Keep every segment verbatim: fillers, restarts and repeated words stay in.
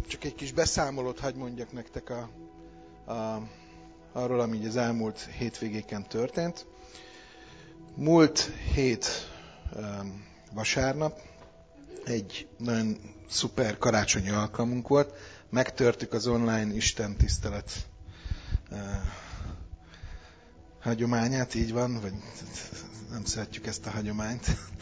csak egy kis beszámolót hagy mondjak nektek a, a, arról, ami az elmúlt hétvégéken történt. Múlt hét um, vasárnap egy nagyon szuper karácsonyi alkalmunk volt. Megtörtük az online istentisztelet uh, hagyományát, így van, vagy nem szeretjük ezt a hagyományt.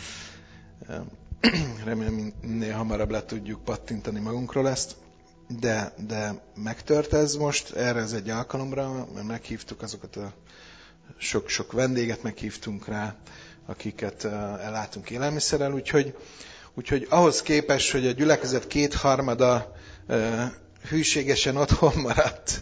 Remélem, minél hamarabb le tudjuk pattintani magunkról ezt, de, de megtört ez most, erre ez egy alkalomra, mert meghívtuk azokat a sok-sok vendéget, meghívtunk rá, akiket ellátunk élelmiszerrel, úgyhogy, úgyhogy ahhoz képest, hogy a gyülekezet kétharmada hűségesen otthon maradt,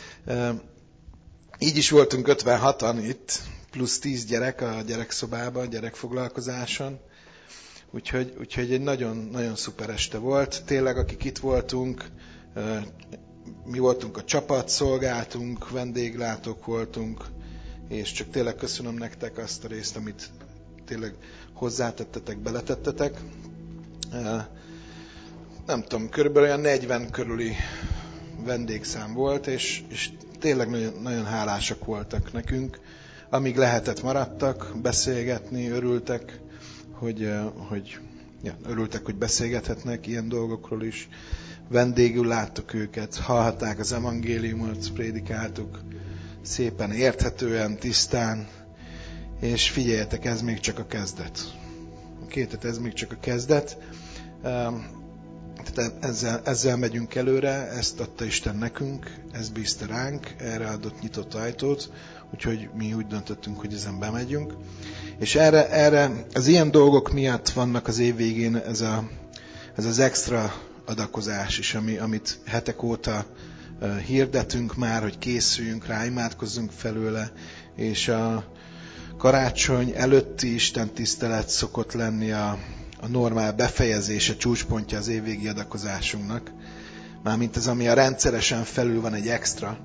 így is voltunk ötvenhatan itt, plusz tíz gyerek a gyerekszobában, a gyerekfoglalkozáson. Úgyhogy, úgyhogy egy nagyon, nagyon szuper este volt. Tényleg, akik itt voltunk, mi voltunk a csapat, szolgáltunk, vendéglátók voltunk, és csak tényleg köszönöm nektek azt a részt, amit tényleg hozzátettetek, beletettetek. Nem tudom, körülbelül olyan negyven körüli vendégszám volt, és, és tényleg nagyon, nagyon hálásak voltak nekünk. Amíg lehetett, maradtak beszélgetni, örültek, hogy, hogy ja, örültek, hogy beszélgethetnek ilyen dolgokról is. Vendégül láttuk őket, hallhatták az evangéliumot, prédikáltuk szépen, érthetően, tisztán, és figyeljetek, ez még csak a kezdet. Két, ez még csak a kezdet. Tehát ezzel, ezzel megyünk előre, ezt adta Isten nekünk, ezt bízta ránk, erre adott nyitott ajtót, úgyhogy mi úgy döntöttünk, hogy ezen bemegyünk. És erre, erre az ilyen dolgok miatt vannak az év végén ez, a, ez az extra adakozás is, ami, amit hetek óta uh, hirdetünk már, hogy készüljünk rá, imádkozzunk felőle, és a karácsony előtti Isten tisztelet szokott lenni a, a normál befejezése, csúcspontja az évvégi adakozásunknak. Mármint az, ami a rendszeresen felül van, egy extra.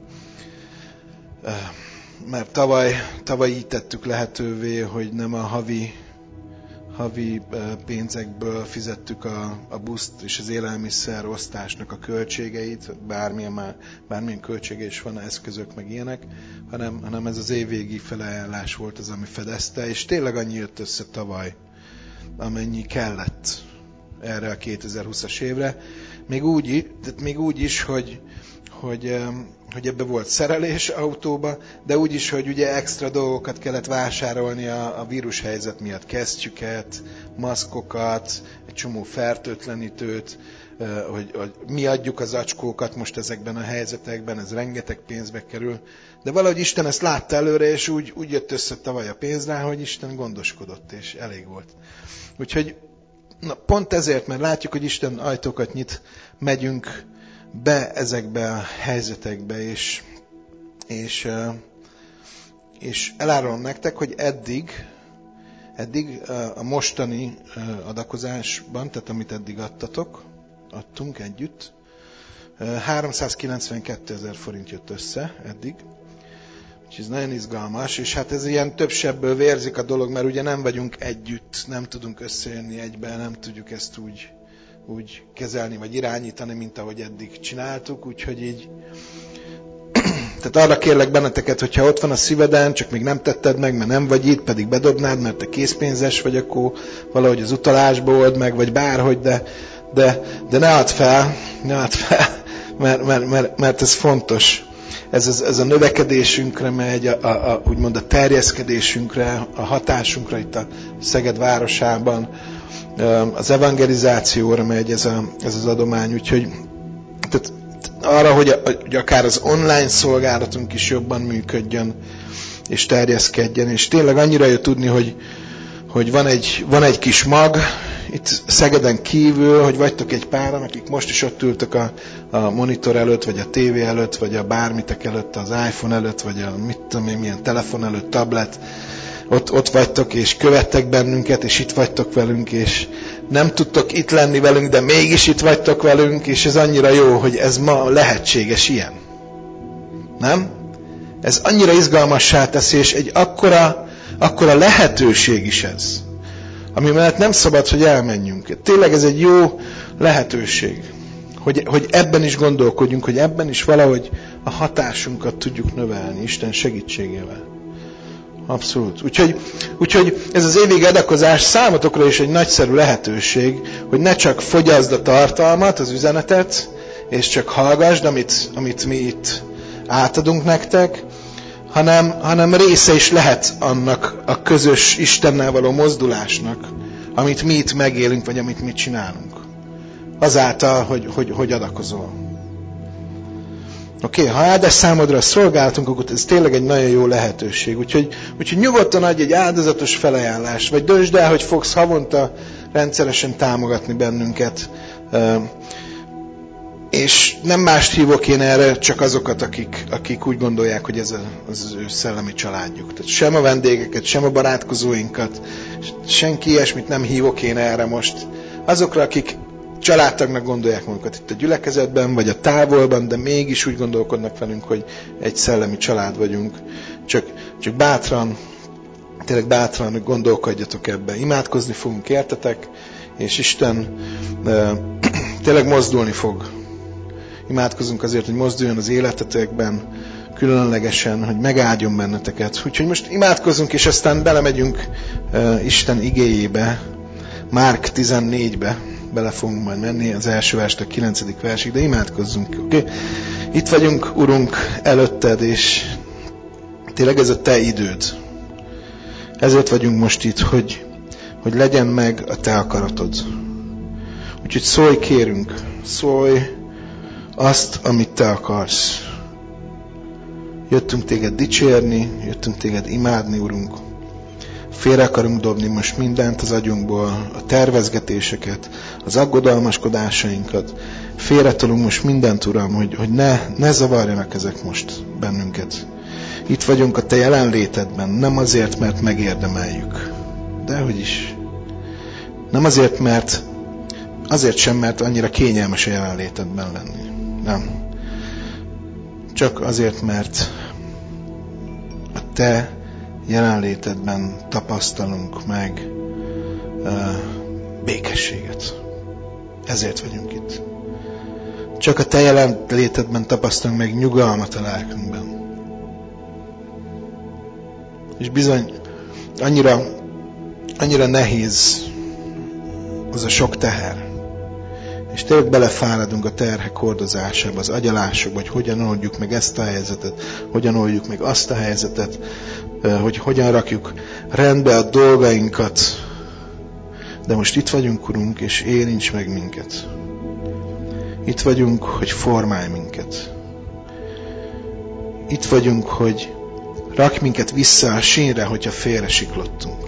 Uh, mert tavaly, tavaly így tettük lehetővé, hogy nem a havi, havi pénzekből fizettük a, a buszt és az élelmiszer osztásnak a költségeit, bármilyen, már, bármilyen költsége is van, eszközök meg ilyenek, hanem, hanem ez az évvégi felajánlás volt az, ami fedezte, és tényleg annyi jött össze tavaly, amennyi kellett erre a kétezer-húszas évre. Még úgy, tehát még úgy is, hogy Hogy, hogy ebbe volt szerelés autóba, de úgy is, hogy ugye extra dolgokat kellett vásárolni a, a vírushelyzet miatt. Kesztyüket, maszkokat, egy csomó fertőtlenítőt, hogy, hogy mi adjuk az acskókat most ezekben a helyzetekben, ez rengeteg pénzbe kerül. De valahogy Isten ezt látta előre, és úgy, úgy jött össze tavaly a pénz rá, hogy Isten gondoskodott, és elég volt. Úgyhogy na, pont ezért, mert látjuk, hogy Isten ajtókat nyit, megyünk be ezekbe a helyzetekbe, és, és, és elárulom nektek, hogy eddig, eddig a mostani adakozásban, tehát amit eddig adtatok, adtunk együtt, háromszázkilencvenkétezer forint jött össze eddig, úgyhogy ez nagyon izgalmas, és hát ez ilyen több-sebből vérzik a dolog, mert ugye nem vagyunk együtt, nem tudunk összejönni egyben, nem tudjuk ezt úgy úgy kezelni, vagy irányítani, mint ahogy eddig csináltuk, úgyhogy így tehát arra kérlek benneteket, hogyha ott van a szíveden, csak még nem tetted meg, mert nem vagy itt, pedig bedobnád, mert te készpénzes vagy, akkor valahogy az utalásba old meg, vagy bárhogy, de, de, de ne add fel, ne add fel, mert, mert, mert, mert ez fontos. Ez, ez, ez a növekedésünkre megy, a, a, a, úgymond a terjeszkedésünkre, a hatásunkra itt a Szeged városában, az evangelizációra megy ez, a, ez az adomány, úgyhogy tehát arra, hogy, a, hogy akár az online szolgálatunk is jobban működjön, és terjeszkedjen, és tényleg annyira jó tudni, hogy, hogy van, egy, van egy kis mag, itt Szegeden kívül, hogy vagytok egy páran, akik most is ott ültök a, a monitor előtt, vagy a tévé előtt, vagy a bármitek előtt, az iPhone előtt, vagy a mit tudom én, milyen telefon előtt, tablet, Ott, ott vagytok, és követtek bennünket, és itt vagytok velünk, és nem tudtok itt lenni velünk, de mégis itt vagytok velünk, és ez annyira jó, hogy ez ma lehetséges ilyen. Nem? Ez annyira izgalmassá teszi, és egy akkora, akkora lehetőség is ez, ami mellett nem szabad, hogy elmenjünk. Tényleg ez egy jó lehetőség, Hogy, hogy ebben is gondolkodjunk, hogy ebben is valahogy a hatásunkat tudjuk növelni Isten segítségével. Abszolút. Úgyhogy, úgyhogy ez az évvégi adakozás számotokra is egy nagyszerű lehetőség, hogy ne csak fogyaszd a tartalmat, az üzenetet, és csak hallgasd, amit, amit mi itt átadunk nektek, hanem, hanem része is lehet annak a közös Istennel való mozdulásnak, amit mi itt megélünk, vagy amit mi csinálunk. Azáltal, hogy, hogy, hogy adakozol. Oké, okay, ha áldás számodra a szolgálatunk, akkor ez tényleg egy nagyon jó lehetőség. Úgyhogy, úgyhogy nyugodtan adj egy áldozatos felajánlást, vagy döntsd el, hogy fogsz havonta rendszeresen támogatni bennünket. És nem mást hívok én erre, csak azokat, akik, akik úgy gondolják, hogy ez a, az, az ő szellemi családjuk. Tehát sem a vendégeket, sem a barátkozóinkat, senki ilyesmit nem hívok én erre most. Azokra, akik családtagnak gondolják magukat itt a gyülekezetben, vagy a távolban, de mégis úgy gondolkodnak velünk, hogy egy szellemi család vagyunk. Csak, csak bátran, tényleg bátran gondolkodjatok ebbe. Imádkozni fogunk, értetek? És Isten uh, tényleg mozdulni fog. Imádkozunk azért, hogy mozduljon az életetekben, különlegesen, hogy megáldjon benneteket. Úgyhogy most imádkozzunk, és aztán belemegyünk uh, Isten igéjébe, Márk tizennégybe. Bele fogunk majd menni az első verstől a kilencedik versig, de imádkozzunk. Okay? Itt vagyunk, Urunk, előtted, és tényleg ez a te időd. Ezért vagyunk most itt, hogy, hogy legyen meg a te akaratod. Úgyhogy szólj, kérünk, szólj azt, amit te akarsz. Jöttünk téged dicsérni, jöttünk téged imádni, Urunk. Félre akarunk dobni most mindent az agyunkból, a tervezgetéseket, az aggodalmaskodásainkat. Félretolunk most mindent, Uram, hogy, hogy ne, ne zavarjanak ezek most bennünket. Itt vagyunk a te jelenlétedben, nem azért, mert megérdemeljük. Dehogy is. Nem azért, mert azért sem, mert annyira kényelmes a jelenlétedben lenni. Nem. Csak azért, mert a te jelenlétedben tapasztalunk meg uh, békességet. Ezért vagyunk itt. Csak a te jelenlétedben tapasztalunk meg nyugalmat a lelkünkben. És bizony annyira, annyira nehéz az a sok teher. És tényleg belefáradunk a terhek hordozásába, az agyalásokba, hogy hogyan oldjuk meg ezt a helyzetet, hogyan oldjuk meg azt a helyzetet, hogy hogyan rakjuk rendbe a dolgainkat. De most itt vagyunk, Urunk, és érints meg minket. Itt vagyunk, hogy formálj minket. Itt vagyunk, hogy rakj minket vissza a sínre, hogyha félre siklottunk.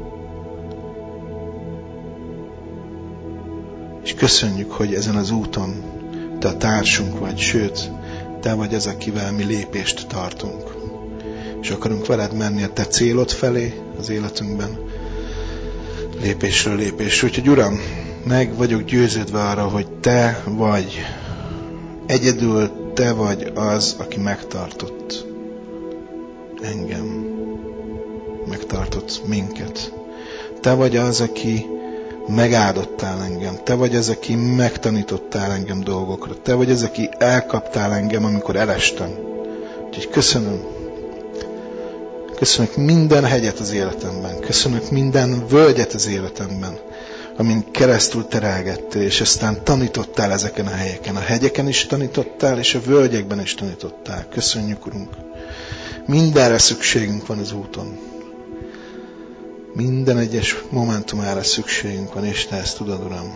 És köszönjük, hogy ezen az úton te a társunk vagy, sőt, te vagy az, akivel mi lépést tartunk. És akarunk veled menni a te célod felé az életünkben, lépésről lépésről. Úgyhogy Uram, meg vagyok győződve arra, hogy te vagy, egyedül te vagy az, aki megtartott engem, megtartott minket. Te vagy az, aki megáldottál engem. Te vagy az, aki megtanítottál engem dolgokra. Te vagy az, aki elkaptál engem, amikor elestem. Úgyhogy köszönöm. Köszönök minden hegyet az életemben. Köszönök minden völgyet az életemben, amin keresztül terelgettél, és aztán tanítottál ezeken a helyeken. A hegyeken is tanítottál, és a völgyekben is tanítottál. Köszönjük, Urunk. Mindenre szükségünk van az úton. Minden egyes momentumára szükségünk van, és te ezt tudod, Uram.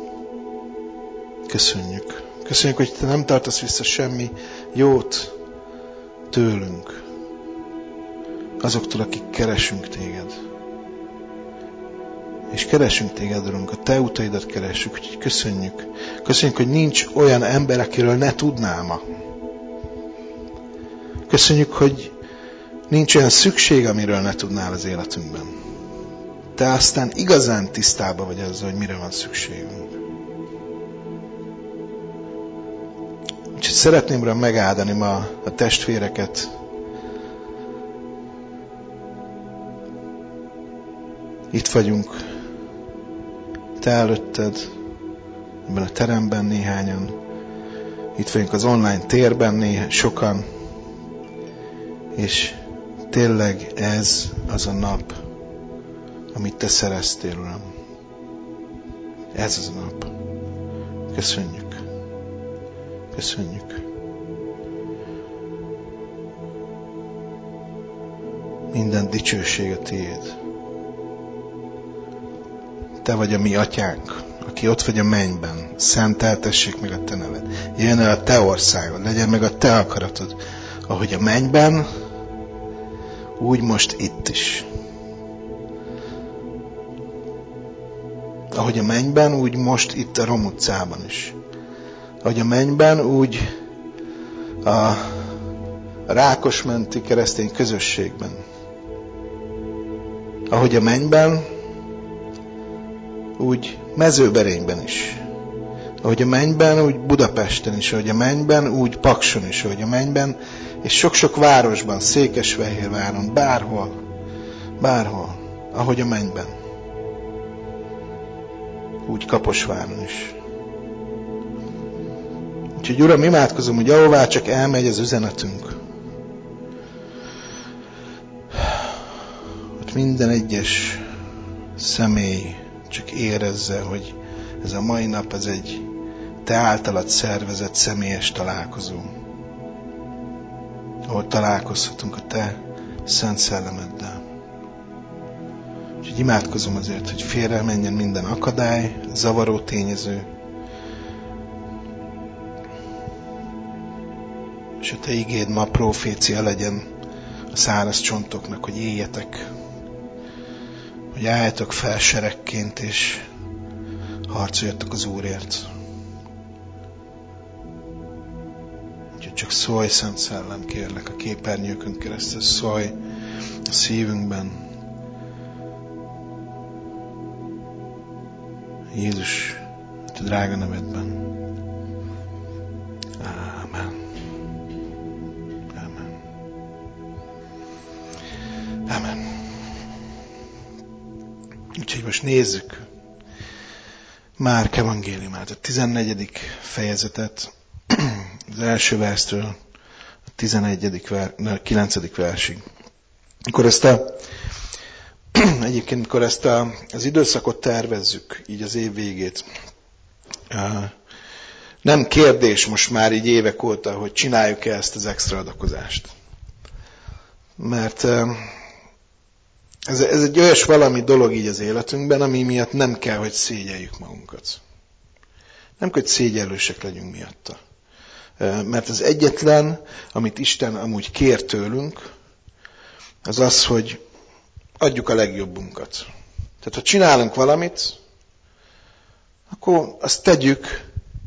Köszönjük. Köszönjük, hogy te nem tartasz vissza semmi jót tőlünk. Azoktól, akik keresünk téged. És keresünk téged, Urunk, a te utaidat keresünk, úgyhogy köszönjük. Köszönjük, hogy nincs olyan ember, akiről ne tudnál ma. Köszönjük, hogy nincs olyan szükség, amiről ne tudnál az életünkben. Te aztán igazán tisztában vagy azzal, hogy mire van szükségünk. Úgyhogy szeretném rá megáldani ma a testvéreket. Itt vagyunk, te előtted, ebben a teremben néhányan, itt vagyunk az online térben néha, sokan, és tényleg ez az a nap, amit Te szereztél, Uram. Ez az a nap. Köszönjük. Köszönjük. Minden dicsőség a Tiéd. Te vagy a mi atyánk, aki ott vagy a mennyben. Szenteltessék meg a Te neved. Jöjjön el a Te országod, legyen meg a Te akaratod, ahogy a mennyben, úgy most itt is. Ahogy a mennyben, úgy most itt a Rom utcában is. Ahogy a mennyben, úgy a Rákosmenti keresztény közösségben. Ahogy a mennyben, úgy Mezőberényben is. Ahogy a mennyben, úgy Budapesten is. Ahogy a mennyben, úgy Pakson is. Ahogy a mennyben, és sok-sok városban, Székesfehérváron, bárhol, bárhol. Ahogy a mennyben. Úgy Kaposváron is. Úgyhogy Uram, imádkozom, hogy ahová csak elmegy az üzenetünk, ott minden egyes személy csak érezze, hogy ez a mai nap, ez egy Te általad szervezett személyes találkozó, ahol találkozhatunk a Te Szent Szellemeddel. Úgyhogy imádkozom azért, hogy félre menjen minden akadály, zavaró tényező, és a Te igéd ma profécia legyen a száraz csontoknak, hogy éljetek, hogy álljatok fel seregként, és harcoljatok az Úrért. Úgyhogy csak szólj, Szent Szellem, kérlek, a képernyőkön keresztül, szólj a szívünkben. Jézus, a Te drága nevedben. Ámen. Ámen. Ámen. Úgyhogy most nézzük Márk evangéliumát, a tizennegyedik fejezetet, az első verstől a tizenegyedik, ver, kilencedik versig. Mikor ezt a, egyébként, mikor ezt a, az időszakot tervezzük, így az év végét, nem kérdés most már így évek óta, hogy csináljuk-e ezt az extra adakozást. Mert ez, ez egy olyas valami dolog így az életünkben, ami miatt nem kell, hogy szégyeljük magunkat. Nem kell, hogy szégyellősek legyünk miatta. Mert az egyetlen, amit Isten amúgy kér tőlünk, az az, hogy adjuk a legjobbunkat. Tehát ha csinálunk valamit, akkor azt tegyük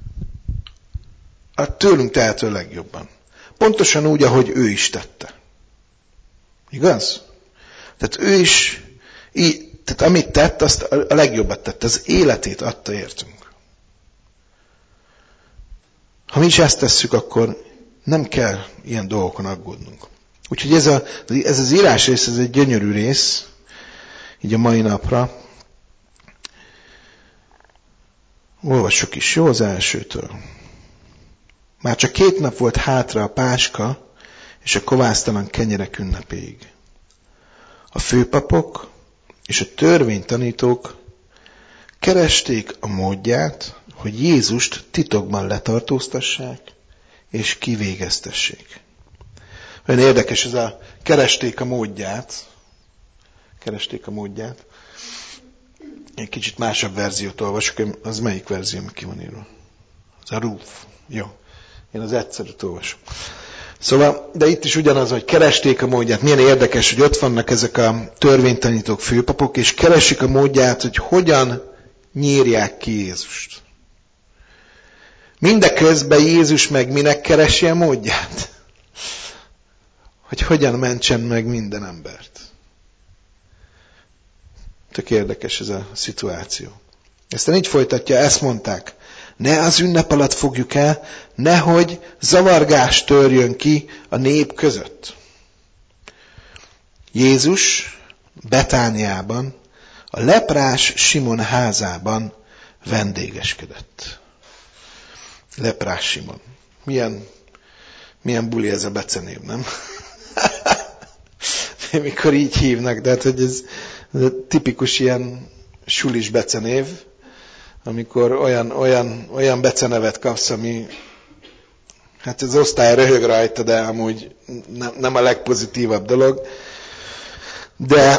a tőlünk tehető legjobban. Pontosan úgy, ahogy ő is tette. Igaz? Tehát ő is, így, tehát amit tett, azt a legjobbat tette. Az életét adta értünk. Ha mi is ezt tesszük, akkor nem kell ilyen dolgokon aggódnunk. Úgyhogy ez, a, ez az írás rész, ez egy gyönyörű rész, így a mai napra. Olvassuk is, jó, az elsőtől. Már csak két nap volt hátra a Páska és a kovásztalan kenyerek ünnepéig. A főpapok és a törvénytanítók keresték a módját, hogy Jézust titokban letartóztassák és kivégeztessék. Olyan érdekes, ez a keresték a módját. Keresték a módját. Egy kicsit másabb verziót olvasok, az melyik verzió, ami ki van írva? Az a Rúf. Jó. Én az egyszerűt olvasom. Szóval, de itt is ugyanaz, hogy keresték a módját. Milyen érdekes, hogy ott vannak ezek a törvénytanítók, főpapok, és keresik a módját, hogy hogyan nyírják ki Jézust. Mindeközben Jézus meg minek keresi a módját? Hogy hogyan mentsen meg minden embert. Tök érdekes ez a szituáció. Aztán így folytatja, ezt mondták. Ne az ünnep alatt fogjuk el, nehogy zavargás törjön ki a nép között. Jézus Betániában, a leprás Simon házában vendégeskedett. Leprás Simon. Milyen, milyen buli ez a becenév, nem? Mikor így hívnak, de hát, hogy ez, ez a tipikus ilyen sulis becenév, amikor olyan, olyan, olyan becenevet kapsz, ami hát az osztály röhög rajta, de amúgy nem, nem a legpozitívabb dolog. De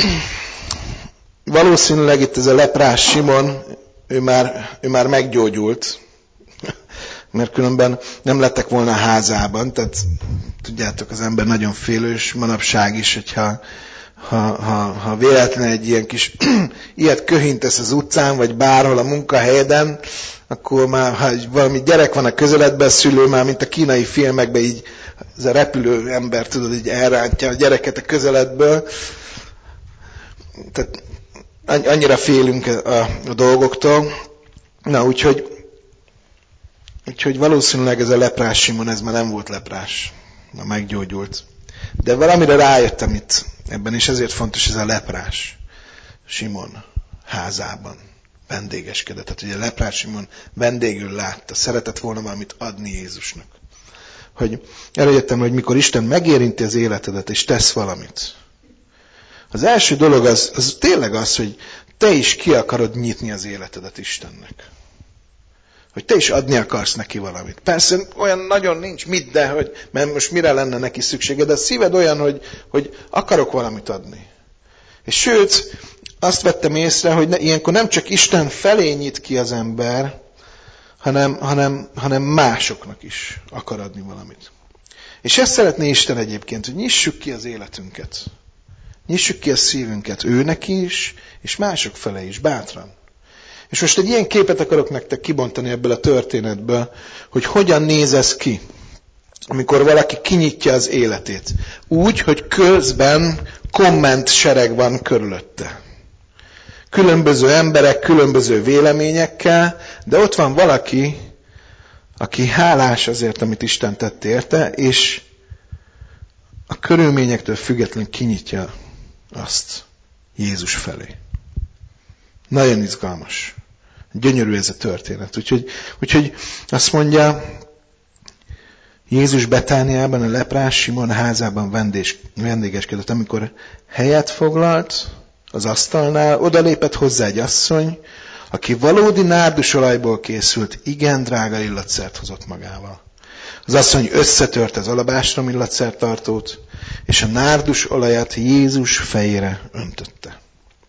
valószínűleg itt ez a leprás Simon, ő már, ő már meggyógyult, mert különben nem lettek volna a házában, tehát tudjátok, az ember nagyon félős, manapság is, hogyha ha, ha, ha véletlenül egy ilyen kis ilyet köhintesz az utcán, vagy bárhol a munkahelyeden, akkor már, ha valami gyerek van a közeledben, a szülő már, mint a kínai filmekben, így ez a repülő ember, tudod, így elrántja a gyereket a közeledből. Tehát annyira félünk a, a dolgoktól. Na, úgyhogy Úgyhogy valószínűleg ez a leprás Simon, ez már nem volt leprás, már meggyógyult. De valamire rájöttem itt ebben, és ezért fontos ez a leprás Simon házában vendégeskedett. Tehát ugye a leprás Simon vendégül látta, szeretett volna valamit adni Jézusnak. Hogy eljöttem, hogy mikor Isten megérinti az életedet, és tesz valamit. Az első dolog az, az tényleg az, hogy te is ki akarod nyitni az életedet Istennek. Hogy te is adni akarsz neki valamit. Persze olyan nagyon nincs mit, de hogy, mert most mire lenne neki szüksége, de a szíved olyan, hogy, hogy akarok valamit adni. És sőt, azt vettem észre, hogy ne, ilyenkor nem csak Isten felé nyit ki az ember, hanem, hanem, hanem másoknak is akar adni valamit. És ezt szeretné Isten egyébként, hogy nyissuk ki az életünket. Nyissuk ki a szívünket ő neki is, és mások felé is, bátran. És most egy ilyen képet akarok nektek kibontani ebből a történetből, hogy hogyan néz ez ki, amikor valaki kinyitja az életét. Úgy, hogy közben komment sereg van körülötte. Különböző emberek, különböző véleményekkel, de ott van valaki, aki hálás azért, amit Isten tett érte, és a körülményektől függetlenül kinyitja azt Jézus felé. Nagyon izgalmas. Gyönyörű ez a történet. Úgyhogy, úgyhogy azt mondja, Jézus Betániában, a leprás Simon házában vendés, vendégeskedett. Amikor helyet foglalt az asztalnál, odalépett hozzá egy asszony, aki valódi nárdusolajból készült, igen drága illatszert hozott magával. Az asszony összetört az alabástrom illatszertartót, és a nárdus olajat Jézus fejére öntötte.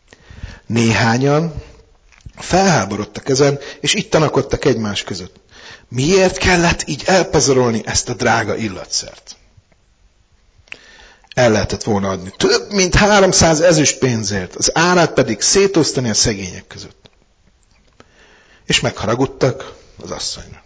Néhányan felháborodtak ezen, és itt tanakodtak egymás között. Miért kellett így elpazarolni ezt a drága illatszert? El lehetett volna adni több mint háromszáz ezüst pénzért, az árát pedig szétosztani a szegények között. És megharagudtak az asszonyra.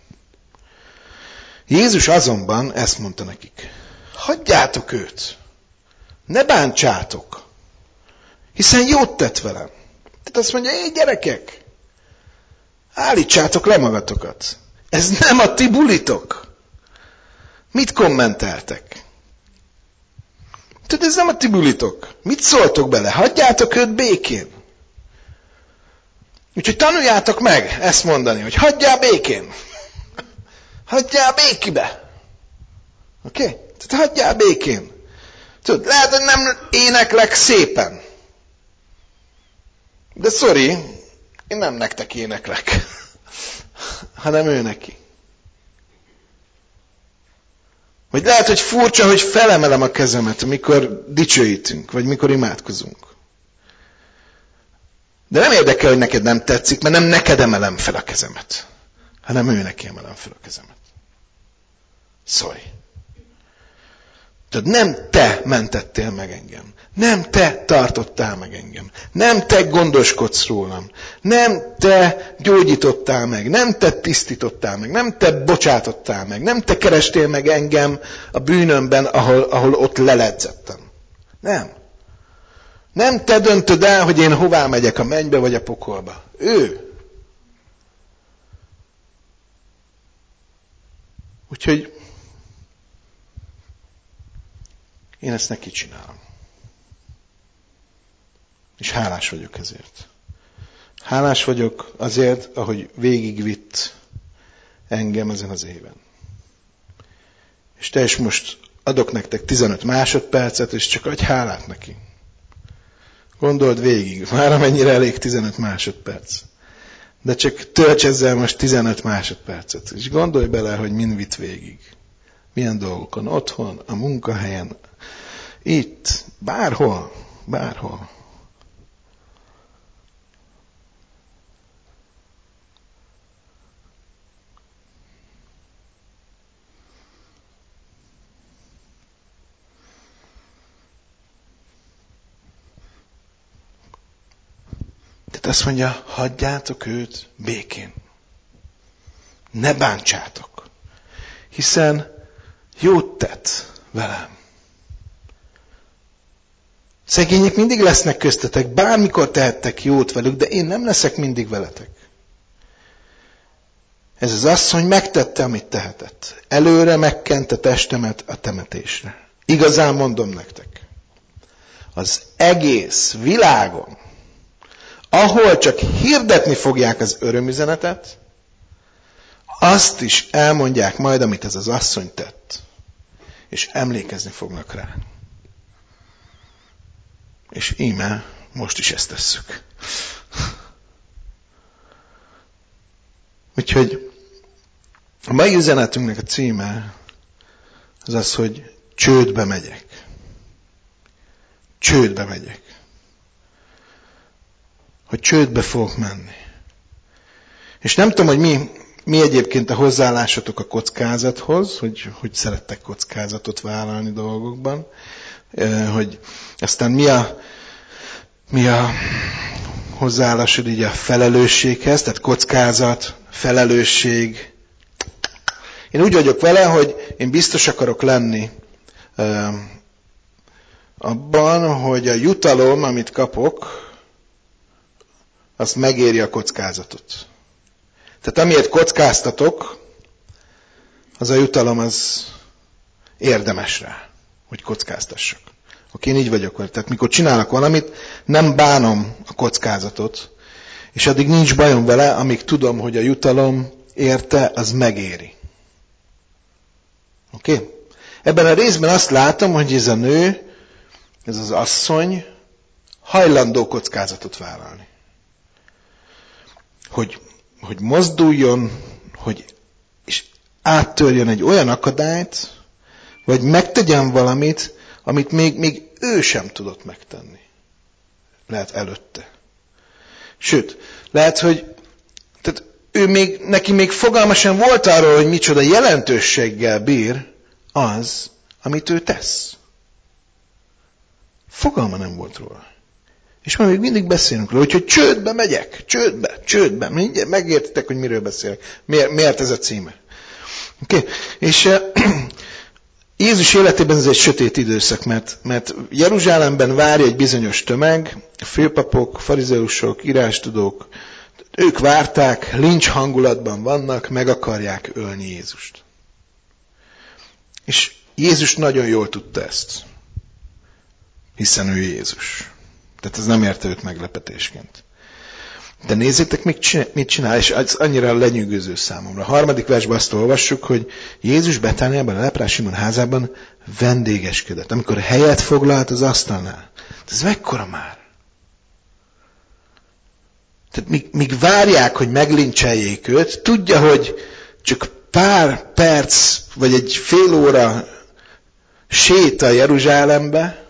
Jézus azonban ezt mondta nekik. Hagyjátok őt! Ne bántsátok! Hiszen jót tett velem. Tehát azt mondja, éj gyerekek! Állítsátok le magatokat! Ez nem a ti bulitok! Mit kommenteltek? Tehát ez nem a ti bulitok. Mit szóltok bele? Hagyjátok őt békén! Úgyhogy tanuljátok meg ezt mondani, hogy hagyjál békén! Hagyjál békibe! Oké? Okay? Tehát hagyjál békén! Tudod, lehet, hogy nem éneklek szépen. De sorry, én nem nektek éneklek, hanem ő neki. Vagy lehet, hogy furcsa, hogy felemelem a kezemet, amikor dicsőítünk, vagy mikor imádkozunk. De nem érdekel, hogy neked nem tetszik, mert nem neked emelem fel a kezemet, hanem ő neki emelem fel a kezemet. Sorry. Tehát nem te mentettél meg engem. Nem te tartottál meg engem. Nem te gondoskodsz rólam. Nem te gyógyítottál meg. Nem te tisztítottál meg. Nem te bocsátottál meg. Nem te kerestél meg engem a bűnömben, ahol, ahol ott leledzettem. Nem. Nem te döntöd el, hogy én hová megyek, a mennybe vagy a pokolba. Ő. Úgyhogy én ezt neki csinálom. És hálás vagyok ezért. Hálás vagyok azért, ahogy végigvitt engem ezen az éven. És te is most adok nektek tizenöt másodpercet, és csak adj hálát neki. Gondold végig, már amennyire elég tizenöt másodperc. De csak tölts ezzel most tizenöt másodpercet, és gondolj bele, hogy mind vitt végig. Milyen dolgokon, otthon, a munkahelyen, itt, bárhol, bárhol. Tehát azt mondja, hagyjátok őt békén. Ne bántsátok. Hiszen jót tett velem. Szegények mindig lesznek köztetek, bármikor tehettek jót velük, de én nem leszek mindig veletek. Ez az asszony megtette, amit tehetett. Előre megkente testemet a temetésre. Igazán mondom nektek. Az egész világon, ahol csak hirdetni fogják az örömüzenetet, azt is elmondják majd, amit ez az asszony tett. És emlékezni fognak rá. És íme, most is ezt tesszük. Úgyhogy a mai üzenetünknek a címe az az, hogy csődbe megyek. Csődbe megyek. Hogy csődbe fogok menni. És nem tudom, hogy mi, mi egyébként a hozzáállásatok a kockázathoz, hogy, hogy szerettek kockázatot vállalni dolgokban, hogy aztán mi a, mi a hozzáállásod így a felelősséghez, tehát kockázat, felelősség. Én úgy vagyok vele, hogy én biztos akarok lenni abban, hogy a jutalom, amit kapok, azt megéri a kockázatot. Tehát amiért kockáztatok, az a jutalom az érdemes rá, hogy kockáztassak. Oké, én így vagyok vele. Tehát mikor csinálok valamit, nem bánom a kockázatot, és addig nincs bajom vele, amíg tudom, hogy a jutalom érte, az megéri. Oké? Ebben a részben azt látom, hogy ez a nő, ez az asszony hajlandó kockázatot vállalni. Hogy, hogy mozduljon, hogy és áttörjön egy olyan akadályt, vagy megtegyen valamit, amit még, még ő sem tudott megtenni. Lehet előtte. Sőt, lehet, hogy tehát ő még, neki még fogalma sem volt arról, hogy micsoda jelentőséggel bír az, amit ő tesz. Fogalma nem volt róla. És már még mindig beszélünk róla, hogy csődbe megyek, csődbe, csődbe. Mindjárt megértitek, hogy miről beszélek. Miért, miért ez a címe? Okay. És uh, Jézus életében ez egy sötét időszak, mert, mert Jeruzsálemben várja egy bizonyos tömeg, főpapok, farizeusok, írástudók, ők várták, lincs hangulatban vannak, meg akarják ölni Jézust. És Jézus nagyon jól tudta ezt, hiszen ő Jézus. Tehát ez nem érte őt meglepetésként. De nézzétek, mit csinál, és ez annyira lenyűgöző számomra. A harmadik versben azt olvassuk, hogy Jézus Betániában, a leprás Simon házában vendégeskedett, amikor helyet foglalt az asztalnál. Ez mekkora már? Tehát míg, míg várják, hogy meglincseljék őt, tudja, hogy csak pár perc, vagy egy fél óra séta Jeruzsálembe,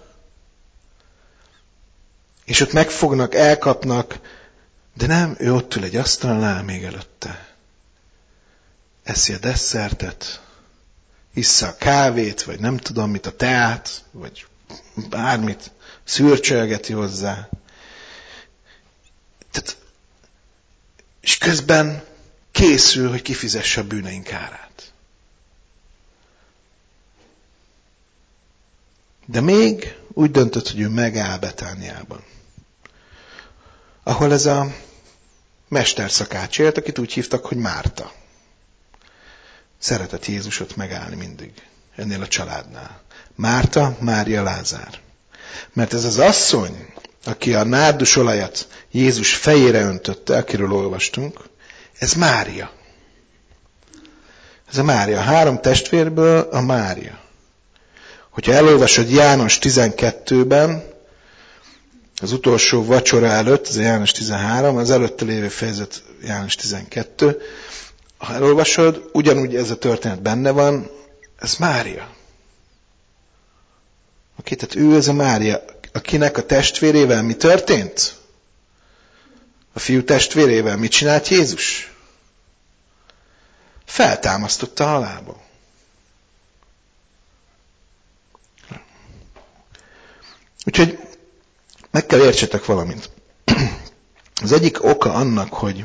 és ott megfognak, elkapnak, de nem, ő ott ül egy asztalnál még előtte. Eszi a desszertet, issza a kávét, vagy nem tudom mit, a teát, vagy bármit, szürcsölgeti hozzá. Tehát, és közben készül, hogy kifizesse a bűneink árát. De még úgy döntött, hogy ő megáll Betániában, ahol ez a mesterszakács élt, akit úgy hívtak, hogy Márta. Szeretett Jézusot megállni mindig, ennél a családnál. Márta, Mária, Lázár. Mert ez az asszony, aki a nárdusolajat Jézus fejére öntötte, akiről olvastunk, ez Mária. Ez a Mária. A három testvérből a Mária. Hogyha elolvasod János tizenkettőben, az utolsó vacsora előtt, ez a János tizenhárom, az előtte lévő fejezet János tizenkettő, ha elolvasod, ugyanúgy ez a történet benne van, ez Mária. Oké, tehát ő ez a Mária, akinek a testvérével mi történt? A fiú testvérével mit csinált Jézus? Feltámasztotta halálból. Úgyhogy meg kell értsetek valamit. Az egyik oka annak, hogy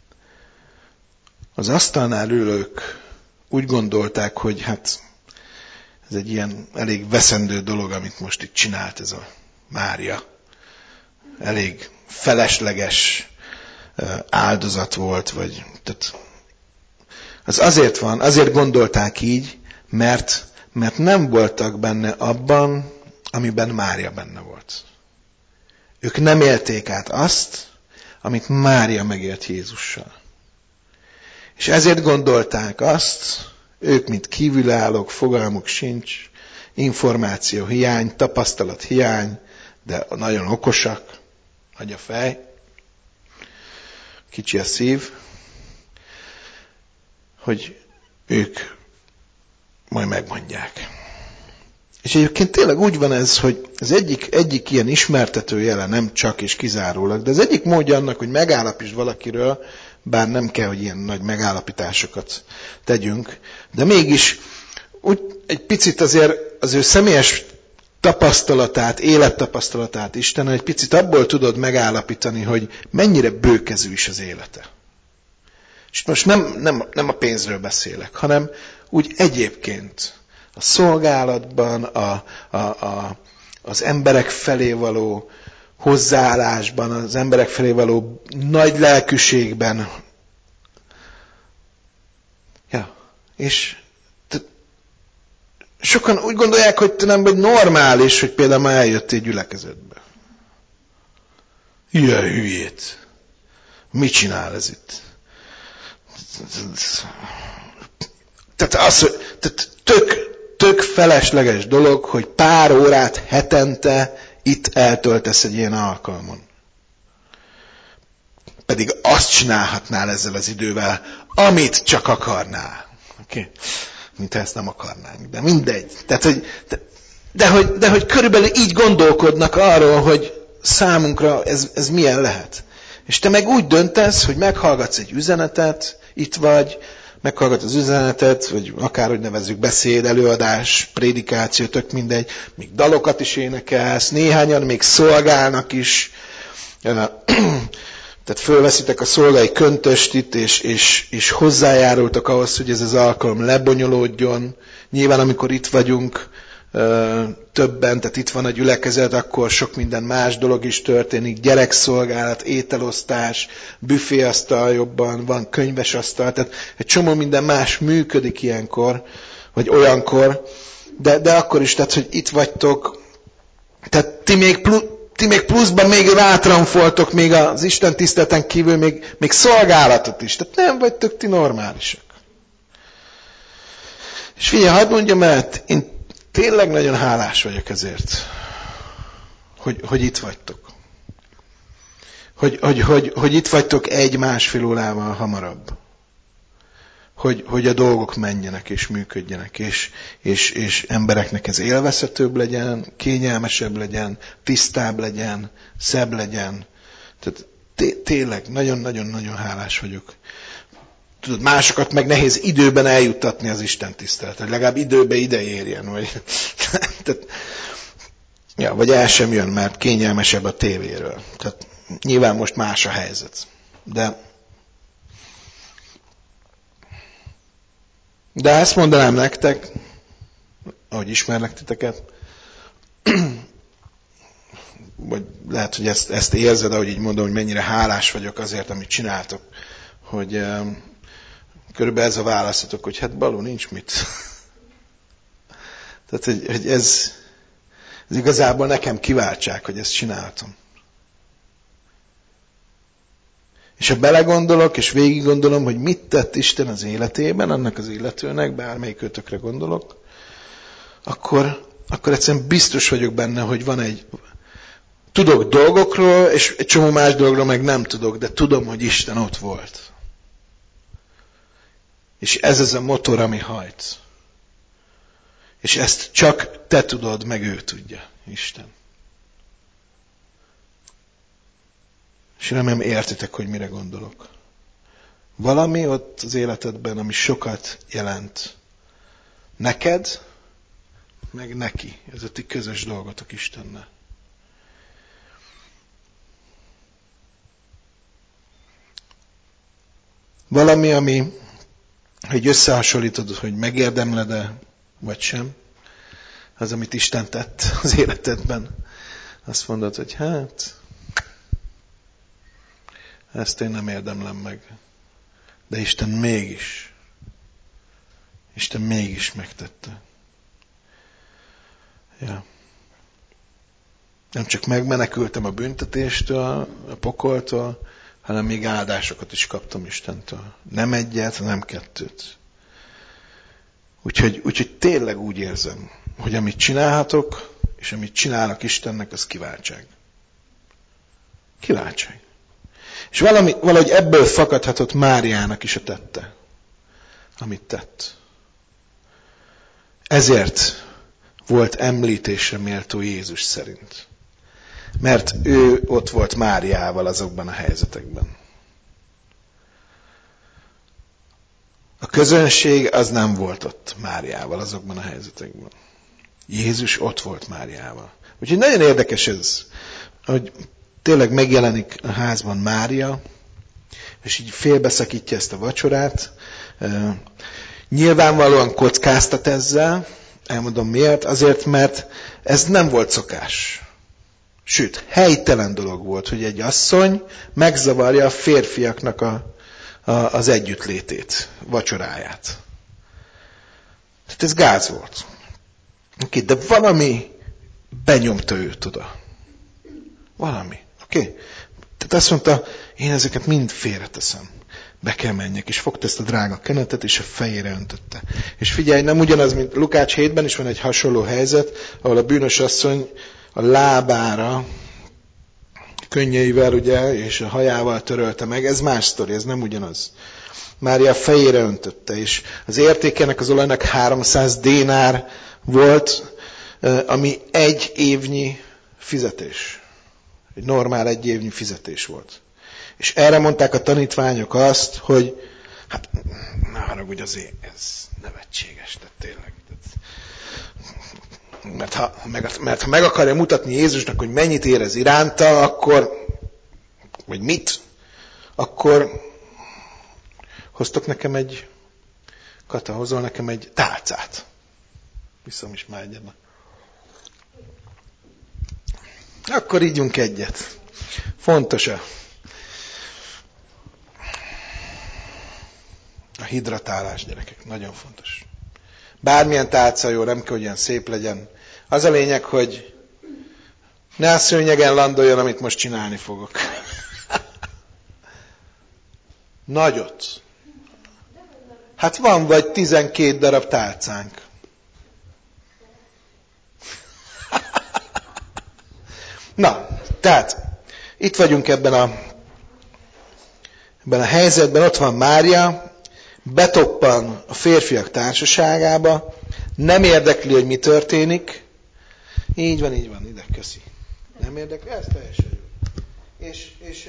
az asztalnál ülők úgy gondolták, hogy hát ez egy ilyen elég veszendő dolog, amit most itt csinált ez a Mária. Elég felesleges áldozat volt, vagy tehát az azért van, azért gondolták így, mert, mert nem voltak benne abban, amiben Mária benne volt. Ők nem élték át azt, amit Mária megélt Jézussal. És ezért gondolták azt, ők mint kívülállók, fogalmuk sincs, információ hiány, tapasztalat hiány, de nagyon okosak, nagy a fej, kicsi a szív, hogy ők majd megmondják. És egyébként tényleg úgy van ez, hogy az egyik, egyik ilyen ismertető jele, nem csak és kizárólag, de az egyik módja annak, hogy megállapítsd valakiről, bár nem kell, hogy ilyen nagy megállapításokat tegyünk, de mégis úgy egy picit azért az ő személyes tapasztalatát, élettapasztalatát Isten, egy picit abból tudod megállapítani, hogy mennyire bőkezű is az élete. És most nem, nem, nem a pénzről beszélek, hanem úgy egyébként a szolgálatban, a, a, a, az emberek felé való hozzáállásban, az emberek felé való nagy lelkűségben. Ja, és sokan úgy gondolják, hogy te nem vagy normális, hogy például már eljöttél gyülekezetbe. Ilyen hülyét. Mit csinál ez itt? Tehát az, hogy tehát tök, tök felesleges dolog, hogy pár órát hetente itt eltöltesz egy ilyen alkalmon. Pedig azt csinálhatnál ezzel az idővel, amit csak akarnál. Oké? Okay? Mintha ezt nem akarnánk, de mindegy. Tehát, hogy, de, de, hogy, de hogy körülbelül így gondolkodnak arról, hogy számunkra ez, ez milyen lehet. És te meg úgy döntesz, hogy meghallgatsz egy üzenetet, itt vagy, meghallgatsz az üzenetet, vagy akárhogy nevezzük, beszéd, előadás, prédikáció, tök mindegy, még dalokat is énekelsz, néhányan még szolgálnak is, tehát fölveszitek a szolgai köntöst itt, és, és, és hozzájárultak ahhoz, hogy ez az alkalom lebonyolódjon. Nyilván, amikor itt vagyunk többen, tehát itt van a gyülekezet, akkor sok minden más dolog is történik. Gyerekszolgálat, ételosztás, büféasztal jobban, van könyvesasztal, tehát egy csomó minden más működik ilyenkor, vagy olyankor, de, de akkor is, tehát, hogy itt vagytok, tehát ti még plusz, Ti még pluszban még rátramfoltok még az Isten tiszteleten kívül még, még szolgálatot is. Tehát nem vagytok ti normálisak. És figyelj, hadd mondjam, mert én tényleg nagyon hálás vagyok ezért, hogy, hogy itt vagytok. Hogy, hogy, hogy, hogy itt vagytok egy-másfél órával hamarabb. Hogy, hogy a dolgok menjenek és működjenek, és, és, és embereknek ez élvezhetőbb legyen, kényelmesebb legyen, tisztább legyen, szebb legyen. Tehát té- tényleg nagyon-nagyon-nagyon hálás vagyok. Tudod, másokat meg nehéz időben eljuttatni az Isten tisztelet, hogy legalább időbe ide érjen. Vagy, tehát, ja, vagy el sem jön, mert kényelmesebb a tévéről. Tehát nyilván most más a helyzet. De De ezt mondanám nektek, ahogy ismerlek titeket, vagy lehet, hogy ezt, ezt érzed, ahogy így mondom, hogy mennyire hálás vagyok azért, amit csináltok, hogy um, körülbelül ez a válaszotok, hogy hát Baló, nincs mit. Tehát, hogy, hogy ez, ez igazából nekem kiváltság, hogy ezt csináltam. És ha belegondolok, és végig gondolom, hogy mit tett Isten az életében, annak az illetőnek, bármelyik őtökre gondolok, akkor, akkor egyszerűen biztos vagyok benne, hogy van egy... Tudok dolgokról, és egy csomó más dolgokról meg nem tudok, de tudom, hogy Isten ott volt. És ez az a motor, ami hajt. És ezt csak te tudod, meg ő tudja, Isten. És remélem értitek, hogy mire gondolok. Valami ott az életedben, ami sokat jelent. Neked, meg neki. Ez a ti közös dolgotok Istennel. Valami, ami, hogy összehasonlítod, hogy megérdemled-e, vagy sem, az, amit Isten tett az életedben. Azt mondod, hogy hát, ezt én nem érdemlem meg. De Isten mégis, Isten mégis megtette. Ja. Nem csak megmenekültem a büntetéstől, a pokoltól, hanem még áldásokat is kaptam Istentől. Nem egyet, nem kettőt. Úgyhogy, úgyhogy tényleg úgy érzem, hogy amit csinálhatok, és amit csinálnak Istennek, az kiváltság. Kiváltság. És valami, valahogy ebből fakadhatott Máriának is a tette, amit tett. Ezért volt említésre méltó Jézus szerint. Mert ő ott volt Máriával azokban a helyzetekben. A közönség az nem volt ott Máriával azokban a helyzetekben. Jézus ott volt Máriával. Úgyhogy nagyon érdekes ez, hogy tényleg megjelenik a házban Mária, és így félbeszakítja ezt a vacsorát. Nyilvánvalóan kockáztat ezzel, elmondom miért, azért, mert ez nem volt szokás. Sőt, helytelen dolog volt, hogy egy asszony megzavarja a férfiaknak a, a, az együttlétét, vacsoráját. Tehát ez gáz volt. Oké, de valami benyomta őt oda. Valami. Oké? Tehát azt mondta, én ezeket mind félreteszem. Be kell menjek. És fogta ezt a drága kenetet, és a fejére öntötte. És figyelj, nem ugyanaz, mint Lukács hétben is van egy hasonló helyzet, ahol a bűnös asszony a lábára könnyeivel, ugye, és a hajával törölte meg. Ez más sztori, ez nem ugyanaz. Mária fejére öntötte, és az értékének az olajnak háromszáz dénár volt, ami egy évnyi fizetés. Egy normál egy évnyi fizetés volt. És erre mondták a tanítványok azt, hogy hát, ne haragudj, azért ez nevetséges, tehát tényleg. Mert ha, meg, mert ha meg akarja mutatni Jézusnak, hogy mennyit érez iránta, akkor, vagy mit, akkor hoztok nekem egy, Kata, hozol nekem egy tálcát. Viszom is már egyet. Akkor ígyunk egyet. Fontos a, a hidratálás, gyerekek. Nagyon fontos. Bármilyen tálca jó, nem kell, hogy ilyen szép legyen. Az a lényeg, hogy ne a szőnyegen landoljon, amit most csinálni fogok. Nagyot. Hát van vagy tizenkét darab tálcánk. Na, tehát itt vagyunk ebben a, ebben a helyzetben, ott van Mária, betoppan a férfiak társaságába, nem érdekli, hogy mi történik. Így van, így van, ide, köszi. Nem érdekli, ez teljesen jó. És, és,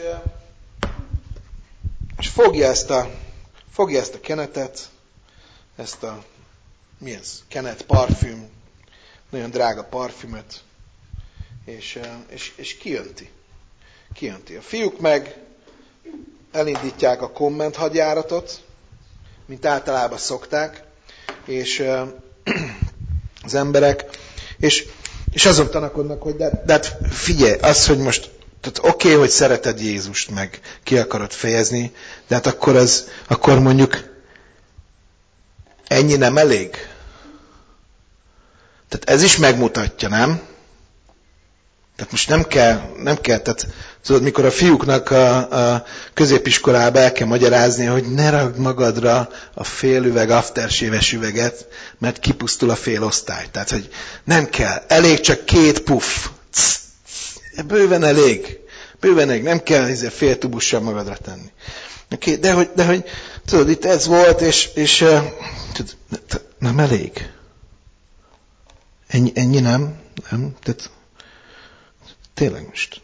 és fogja, ezt a, fogja ezt a kenetet, ezt a, mi ez? Kenet, parfüm, nagyon drága parfümöt, és, és, és kijönti. Kijönti. A fiúk meg elindítják a komment hadjáratot, mint általában szokták, és az emberek, és, és azon tanakodnak, hogy de, de hát figyelj, az, hogy most, tehát oké, okay, hogy szereted Jézust, meg ki akarod fejezni, de hát akkor az, akkor mondjuk ennyi nem elég? Tehát ez is megmutatja, nem? Tehát most nem kell, nem kell, tehát tudod, mikor a fiúknak a, a középiskolába el kell magyarázni, hogy ne ragd magadra a fél üveg aftershave-es üveget, mert kipusztul a fél osztály. Tehát, hogy nem kell, elég csak két puff. Bőven elég. Bőven elég, nem kell ezzel fél tubussal magadra tenni. Okay, de, hogy, de hogy, tudod, itt ez volt, és, és tudod, nem elég. Ennyi, ennyi nem? Nem? Tehát, tényleg most.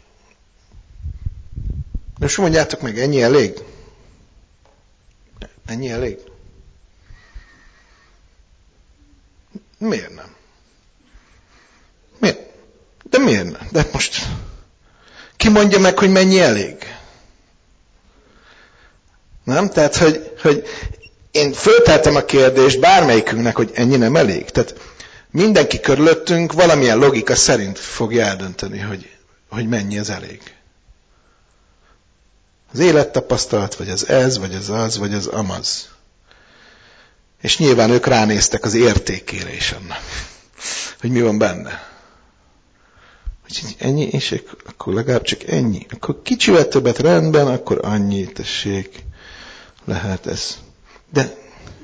Most mondjátok meg, ennyi elég? Ennyi elég? Miért nem? Miért? De miért nem? De most ki mondja meg, hogy mennyi elég? Nem? Tehát, hogy, hogy én fölteltem a kérdést bármelyikünknek, hogy ennyi nem elég. Tehát mindenki körülöttünk valamilyen logika szerint fogja eldönteni, hogy, hogy mennyi az elég. Az élettapasztalat, vagy az ez, vagy az az, vagy az amaz. És nyilván ők ránéztek az értékére is annak, hogy mi van benne. Úgyhogy ennyi, és akkor legalább csak ennyi. Akkor kicsivel többet rendben, akkor annyi, tessék, lehet ez. De,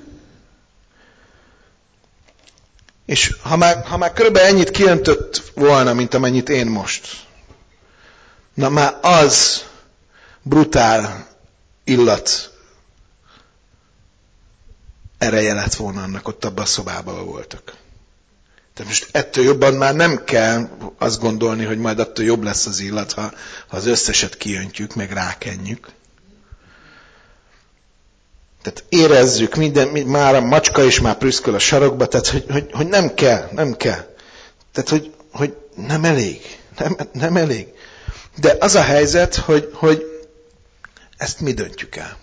és ha már, ha már körülbelül ennyit kiöntött volna, mint amennyit én most, na már az brutál illat ereje lett volna annak ott abban a szobában, ahol voltak. Tehát most ettől jobban már nem kell azt gondolni, hogy majd attól jobb lesz az illat, ha, ha az összeset kiöntjük, meg rákenjük. Tehát érezzük, minden, már a macska is már prüszköl a sarokba, tehát hogy, hogy, hogy nem kell, nem kell. Tehát, hogy, hogy nem elég, nem, nem elég. De az a helyzet, hogy, hogy ezt mi döntjük el.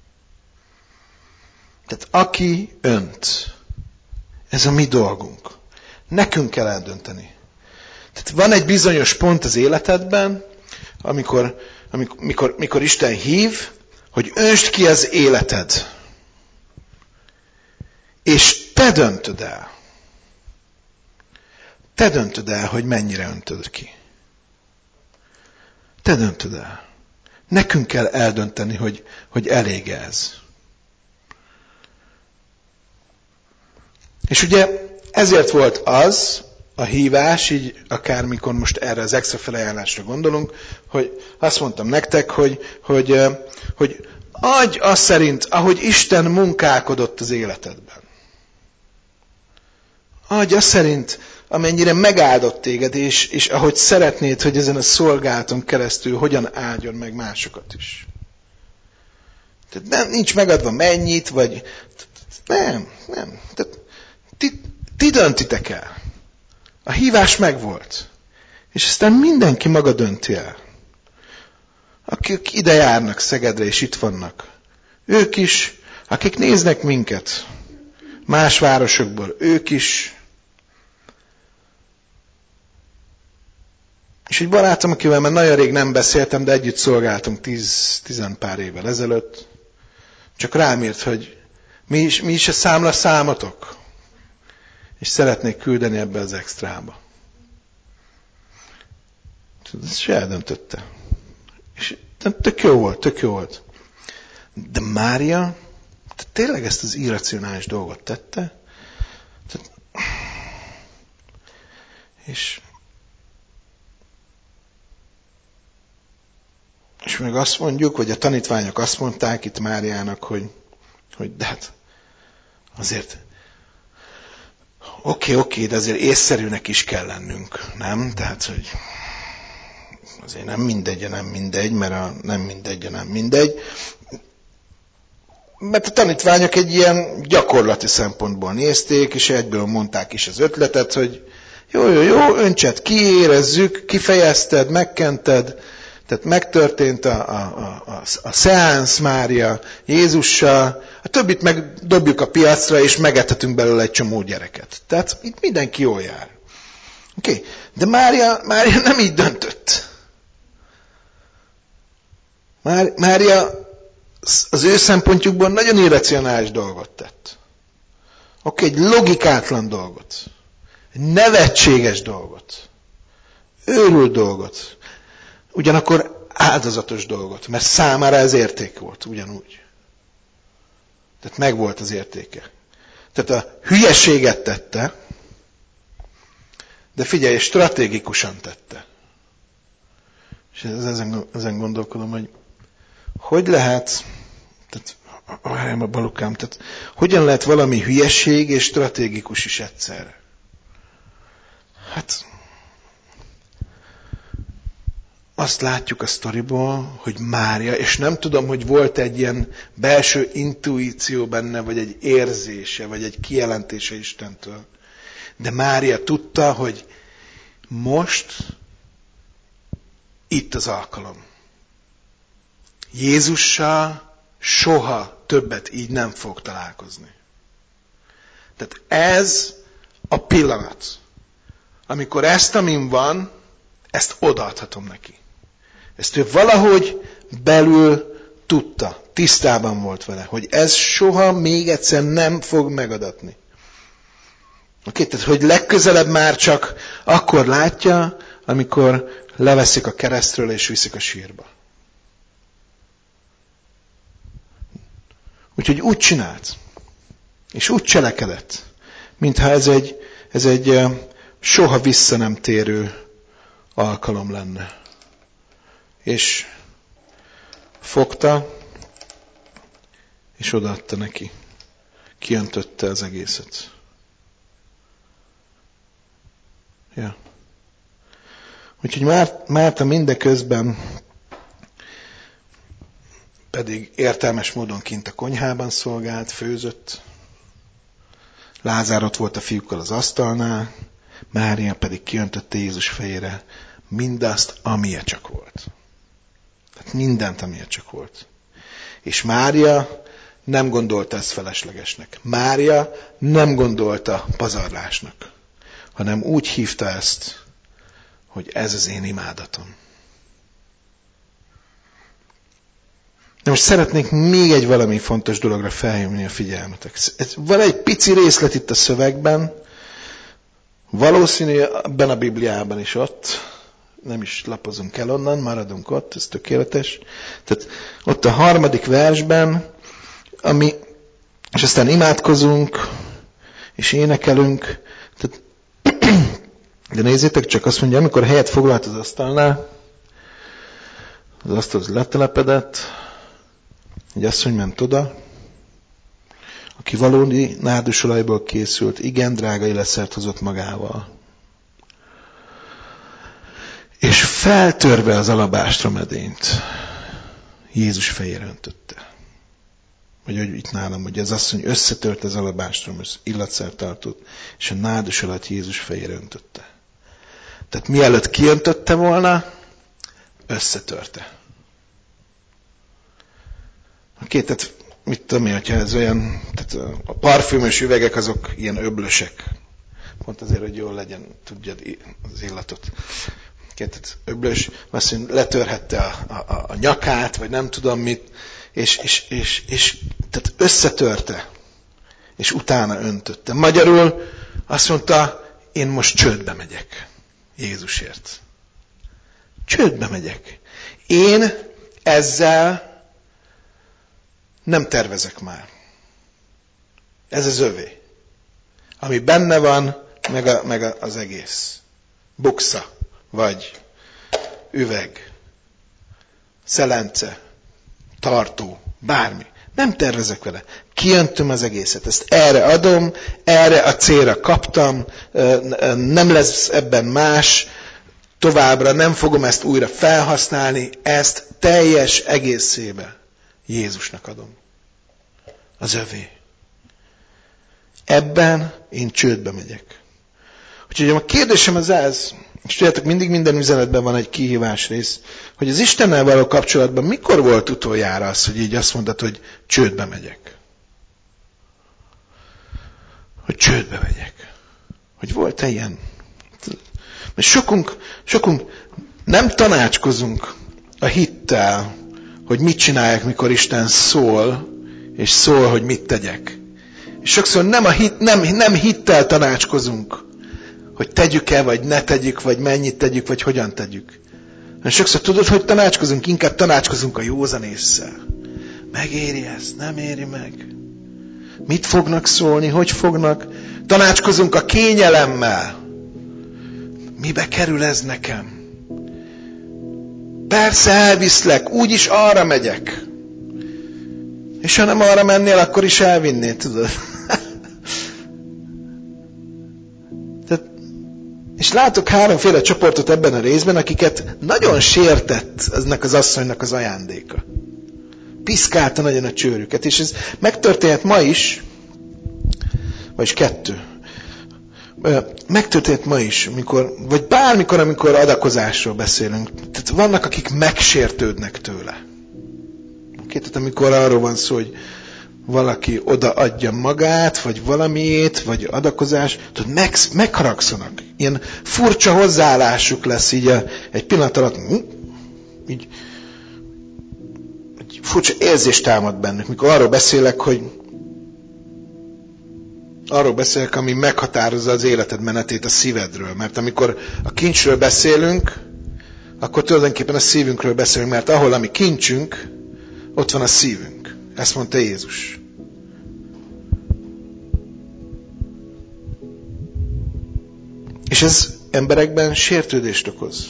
Tehát aki önt, ez a mi dolgunk. Nekünk kell eldönteni. Tehát van egy bizonyos pont az életedben, amikor, amikor, amikor, amikor Isten hív, hogy öntsd ki az életed. És te döntöd el. Te döntöd el, hogy mennyire öntöd ki. Te döntöd el. Nekünk kell eldönteni, hogy, hogy elég ez. És ugye ezért volt az a hívás, így akármikor most erre az extra felajánlásra gondolunk, hogy azt mondtam nektek, hogy, hogy, hogy adj azt szerint, ahogy Isten munkálkodott az életedben. Adj azt szerint, amennyire megáldott téged, és, és ahogy szeretnéd, hogy ezen a szolgálaton keresztül hogyan áldjon meg másokat is. Tehát nem, nincs megadva mennyit, vagy nem, nem. Tehát ti, ti döntitek el. A hívás megvolt. És aztán mindenki maga dönti el. Akik ide járnak Szegedre, és itt vannak. Ők is, akik néznek minket más városokból, ők is. És egy barátom, akivel már nagyon rég nem beszéltem, de együtt szolgáltunk tíz, tizen pár évvel ezelőtt, csak rám írt, hogy mi is, mi is a számla számotok, és szeretnék küldeni ebbe az extrába. Ezt se eldöntötte. És tök jó volt, tök jó volt. De Mária tényleg ezt az irracionális dolgot tette. Tehát, és És meg azt mondjuk, hogy a tanítványok azt mondták itt Máriának, hogy, hogy de hát azért oké, okay, oké, okay, de azért észszerűnek is kell lennünk, nem? Tehát, hogy azért nem mindegy, nem mindegy, mert a nem mindegy, nem mindegy. Mert a tanítványok egy ilyen gyakorlati szempontból nézték, és egyből mondták is az ötletet, hogy jó, jó, jó, öntsed ki, érezzük, kifejezted, megkented, tehát megtörtént a, a, a, a szeánsz Mária Jézussal, a többit meg dobjuk a piacra, és megethetünk belőle egy csomó gyereket. Tehát itt mindenki jól jár. Oké, okay. De Mária, Mária nem így döntött. Mária az ő szempontjukban nagyon irracionális dolgot tett. Oké, okay, egy logikátlan dolgot. Egy nevetséges dolgot. őrült dolgot. Ugyanakkor áldozatos dolgot, mert számára ez érték volt, ugyanúgy. Tehát megvolt az értéke. Tehát a hülyeséget tette, de figyelj, stratégikusan tette. És ezen, ezen gondolkodom, hogy hogy lehet, tehát, várjám a balukám, tehát hogyan lehet valami hülyeség és stratégikus is egyszerre? Hát azt látjuk a sztoriból, hogy Mária, és nem tudom, hogy volt egy ilyen belső intuíció benne, vagy egy érzése, vagy egy kijelentése Istentől. De Mária tudta, hogy most itt az alkalom. Jézussal soha többet így nem fog találkozni. Tehát ez a pillanat, amikor ezt, amin van, ezt odaadhatom neki. Ezt ő valahogy belül tudta, tisztában volt vele, hogy ez soha még egyszer nem fog megadatni. Oké, tehát hogy legközelebb már csak akkor látja, amikor leveszik a keresztről és viszik a sírba. Úgyhogy úgy csinált, és úgy cselekedett, mintha ez egy, ez egy soha vissza nem térő alkalom lenne. És fogta, és odaadta neki. Kiöntötte az egészet. Ja. Úgyhogy Márta mindeközben pedig értelmes módon kint a konyhában szolgált, főzött. Lázár ott volt a fiúkkal az asztalnál, Mária pedig kiöntötte Jézus fejére mindazt, amilyen csak volt. Tehát mindent, amilyen csak volt. És Mária nem gondolta ezt feleslegesnek. Mária nem gondolta pazarlásnak, hanem úgy hívta ezt, hogy ez az én imádatom. De most szeretnék még egy valami fontos dologra felhívni a figyelmetek. Van egy pici részlet itt a szövegben, valószínű ebben a Bibliában is ott, nem is lapozunk el onnan, maradunk ott, ez tökéletes. Tehát ott a harmadik versben, ami, és aztán imádkozunk, és énekelünk. Tehát, de nézzétek csak, azt mondja, amikor helyet foglalt az asztalnál, az asztalhoz letelepedett, egy asszony ment oda, aki valódi nárdusolajból készült, igen drága élelmiszert hozott magával. És feltörve az alabástra medényt, Jézus fejére öntötte. Vagy hogy itt nálam, hogy az asszony összetört az alabástrom, az illatszertartót, és a nárdusolajat Jézus fejére öntötte. Tehát mielőtt kiöntötte volna, összetörte. Oké, tehát mit tudom én, hogyha ez olyan, tehát a parfümös üvegek azok ilyen öblösek. Pont azért, hogy jól legyen, tudjad az illatot. Tehát öblös, azt mondja, letörhette a, a, a nyakát, vagy nem tudom mit, és, és, és, és tehát összetörte, és utána öntötte. Magyarul azt mondta, én most csődbe megyek Jézusért. Csődbe megyek. Én ezzel nem tervezek már. Ez az övé. Ami benne van, meg, a, meg az egész. Buksa, vagy üveg, szelence, tartó, bármi. Nem tervezek vele. Kiöntöm az egészet. Ezt erre adom, erre a célra kaptam, nem lesz ebben más, továbbra nem fogom ezt újra felhasználni, ezt teljes egészébe Jézusnak adom. Az övé. Ebben én csődbe megyek. Úgyhogy a kérdésem az ez, és tudjátok, mindig minden üzenetben van egy kihívás rész, hogy az Istennel való kapcsolatban mikor volt utoljára az, hogy így azt mondtad, hogy csődbe megyek? Hogy csődbe megyek. Hogy volt-e ilyen? Mert sokunk, sokunk nem tanácskozunk a hittel, hogy mit csinálják, mikor Isten szól, és szól, hogy mit tegyek. És sokszor nem, a hit, nem, nem hittel tanácskozunk, hogy tegyük-e, vagy ne tegyük, vagy mennyit tegyük, vagy hogyan tegyük. Sokszor tudod, hogy tanácskozunk, inkább tanácskozunk a józan ésszel. Megéri ezt, nem éri meg. Mit fognak szólni, hogy fognak? Tanácskozunk a kényelemmel. Mibe kerül ez nekem? Persze elviszlek, úgyis arra megyek. És ha nem arra mennél, akkor is elvinnél, tudod? Tehát, és látok háromféle csoportot ebben a részben, akiket nagyon sértett eznek az asszonynak az ajándéka. Piszkálta nagyon a csőrüket, és ez megtörténhet ma is, vagyis kettő. Megtörtént ma is, amikor, vagy bármikor, amikor adakozásról beszélünk. Tehát vannak, akik megsértődnek tőle. Tehát amikor arról van szó, hogy valaki odaadja magát, vagy valamiét, vagy adakozás, tudod, meg, megharagszanak. Ilyen furcsa hozzáállásuk lesz így a, egy pillanat alatt, így, egy furcsa érzés támad bennük, mikor arról beszélek, hogy arról beszélek, ami meghatározza az életed menetét a szívedről. Mert amikor a kincsről beszélünk, akkor tulajdonképpen a szívünkről beszélünk, mert ahol a mi kincsünk, ott van a szívünk. Ezt mondta Jézus. És ez emberekben sértődést okoz.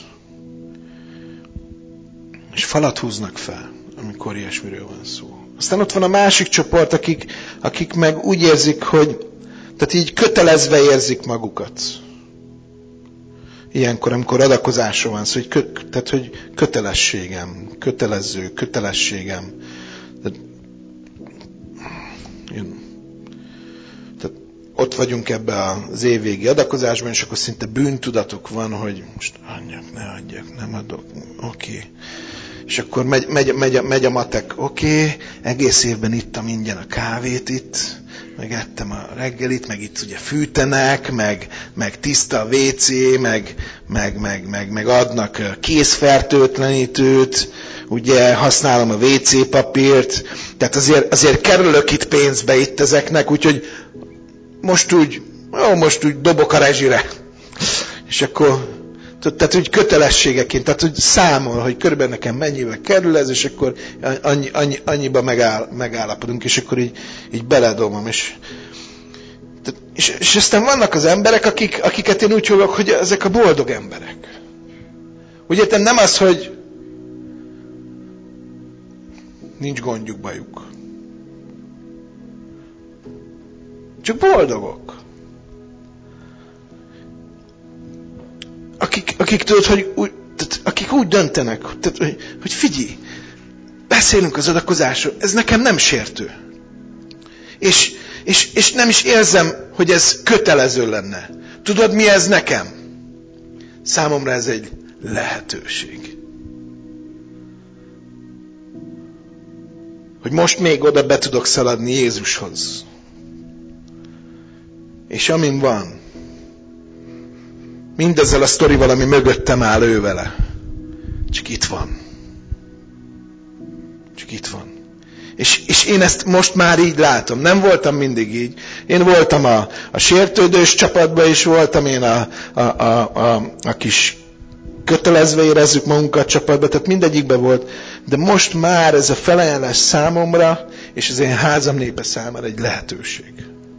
És falat húznak fel, amikor ilyesmiről van szó. Aztán ott van a másik csoport, akik, akik meg úgy érzik, hogy tehát így kötelezve érzik magukat. Ilyenkor, amikor adakozásról van szó, hogy kö, tehát, hogy kötelességem, kötelező, kötelességem. Tehát, tehát ott vagyunk ebbe az évvégi adakozásban, és akkor szinte bűntudatok van, hogy most adjak, ne adjak, nem adok, oké. Okay. És akkor megy, megy, megy, megy a matek, oké, okay, egész évben ittam ingyen a kávét itt, meg ettem a reggelit, meg itt ugye fűtenek, meg, meg tiszta a vécé, meg, meg, meg, meg, meg adnak kézfertőtlenítőt, ugye használom a vécé papírt, tehát azért, azért kerülök itt pénzbe itt ezeknek, úgyhogy most úgy, ó, most úgy dobok a rezsire. És akkor, tehát úgy kötelességeként, tehát úgy számol, hogy körülbelül nekem mennyivel kerül ez, és akkor annyi, annyi, annyiba megáll, megállapodunk, és akkor így, így beledobom. És, és, és aztán vannak az emberek, akik, akiket én úgy hívok, hogy ezek a boldog emberek. Ugye te nem az, hogy nincs gondjuk, bajuk. Csak boldogok. Akik, akik tudod, hogy úgy, tehát, akik úgy döntenek, tehát, hogy, hogy figyelj, beszélünk az adakozásról, ez nekem nem sértő. És, és, és nem is érzem, hogy ez kötelező lenne. Tudod, mi ez nekem? Számomra ez egy lehetőség. Hogy most még oda be tudok szaladni Jézushoz. És amin van, mindezzel a sztorival, ami mögöttem áll ő vele. Csak itt van. Csak itt van. És, és én ezt most már így látom. Nem voltam mindig így. Én voltam a, a sértődős csapatban, és voltam én a, a, a, a, a kis kötelezve érezzük magunkat csapatban, tehát mindegyikben volt. De most már ez a felajánlás számomra, és az én házam népe számára egy lehetőség.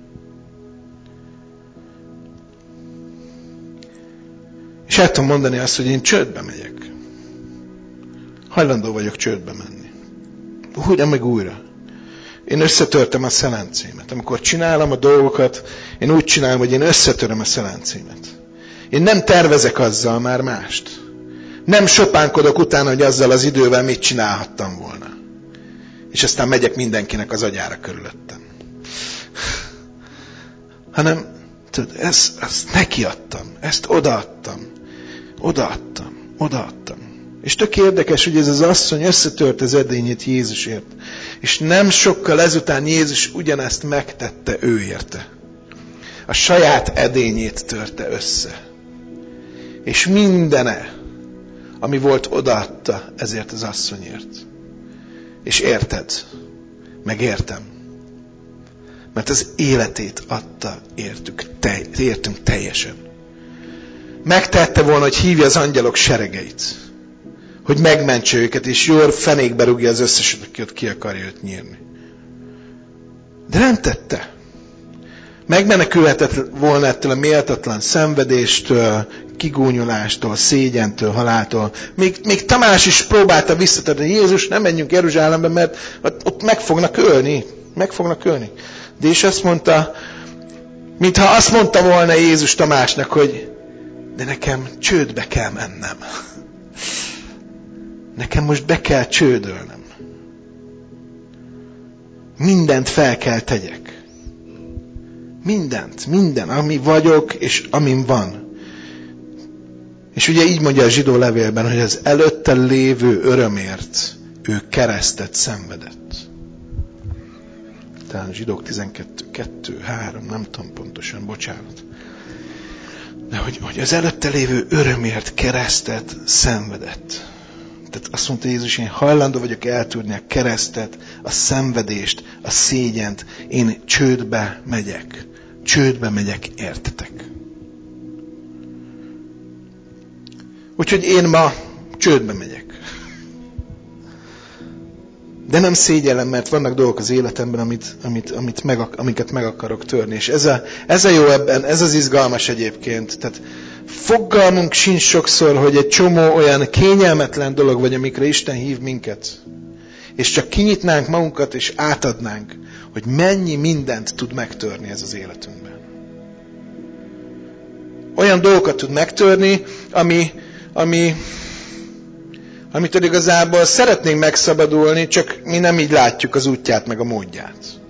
És el tudom mondani azt, hogy én csődbe megyek. Hajlandó vagyok csődbe menni. Újra meg újra. Én összetörtem a szelencémet. Amikor csinálom a dolgokat, én úgy csinálom, hogy én összetöröm a szelencémet. Én nem tervezek azzal már mást. Nem sopánkodok utána, hogy azzal az idővel mit csinálhattam volna. És aztán megyek mindenkinek az agyára körülöttem. Hanem, tudod, ezt, ezt nekiadtam, ezt odaadtam. Odaadtam, odaadtam. És tök érdekes, hogy ez az asszony összetört az edényét Jézusért. És nem sokkal ezután Jézus ugyanezt megtette ő érte. A saját edényét törte össze. És mindene, ami volt, odaadta ezért az asszonyért. És érted? Megértem. Mert az életét adta értük, te, értünk teljesen. megtehette volna, hogy hívja az angyalok seregeit, hogy megmentse őket, és jól fenékbe rúgja az összeset, aki ott ki akarja őt nyírni. De nem tette. Megmenekülhetett volna ettől a méltatlan szenvedéstől, kigúnyolástól, szégyentől, haláltól. Még, még Tamás is próbálta visszatenni, Jézus, nem menjünk Jeruzsálembe, mert ott meg fognak ölni. Meg fognak ölni. De és azt mondta, mintha azt mondta volna Jézus Tamásnak, hogy de nekem csődbe kell mennem. Nekem most be kell csődölnem. Mindent fel kell tegyek. Mindent, minden, ami vagyok, és amin van. És ugye így mondja a zsidó levélben, hogy az előtte lévő örömért ő keresztet szenvedett. Talán zsidók tizenkettő, kettő, három, nem tudom pontosan, bocsánat. De hogy, hogy az előtte lévő örömért keresztet szenvedett. Tehát azt mondta Jézus, én hajlandó vagyok eltűrni a keresztet, a szenvedést, a szégyent. Én csődbe megyek. Csődbe megyek, értetek. Úgyhogy én ma csődbe megyek. De nem szégyellem, mert vannak dolgok az életemben, amit, amit, amit meg, amiket meg akarok törni. És ez a, ez a jó ebben, ez az izgalmas egyébként. Tehát fogalmunk sincs sokszor, hogy egy csomó olyan kényelmetlen dolog vagy, amikre Isten hív minket. És csak kinyitnánk magunkat, és átadnánk, hogy mennyi mindent tud megtörni ez az életünkben. Olyan dolgokat tud megtörni, ami, ami, amitől igazából szeretnénk megszabadulni, csak mi nem így látjuk az útját, meg a módját.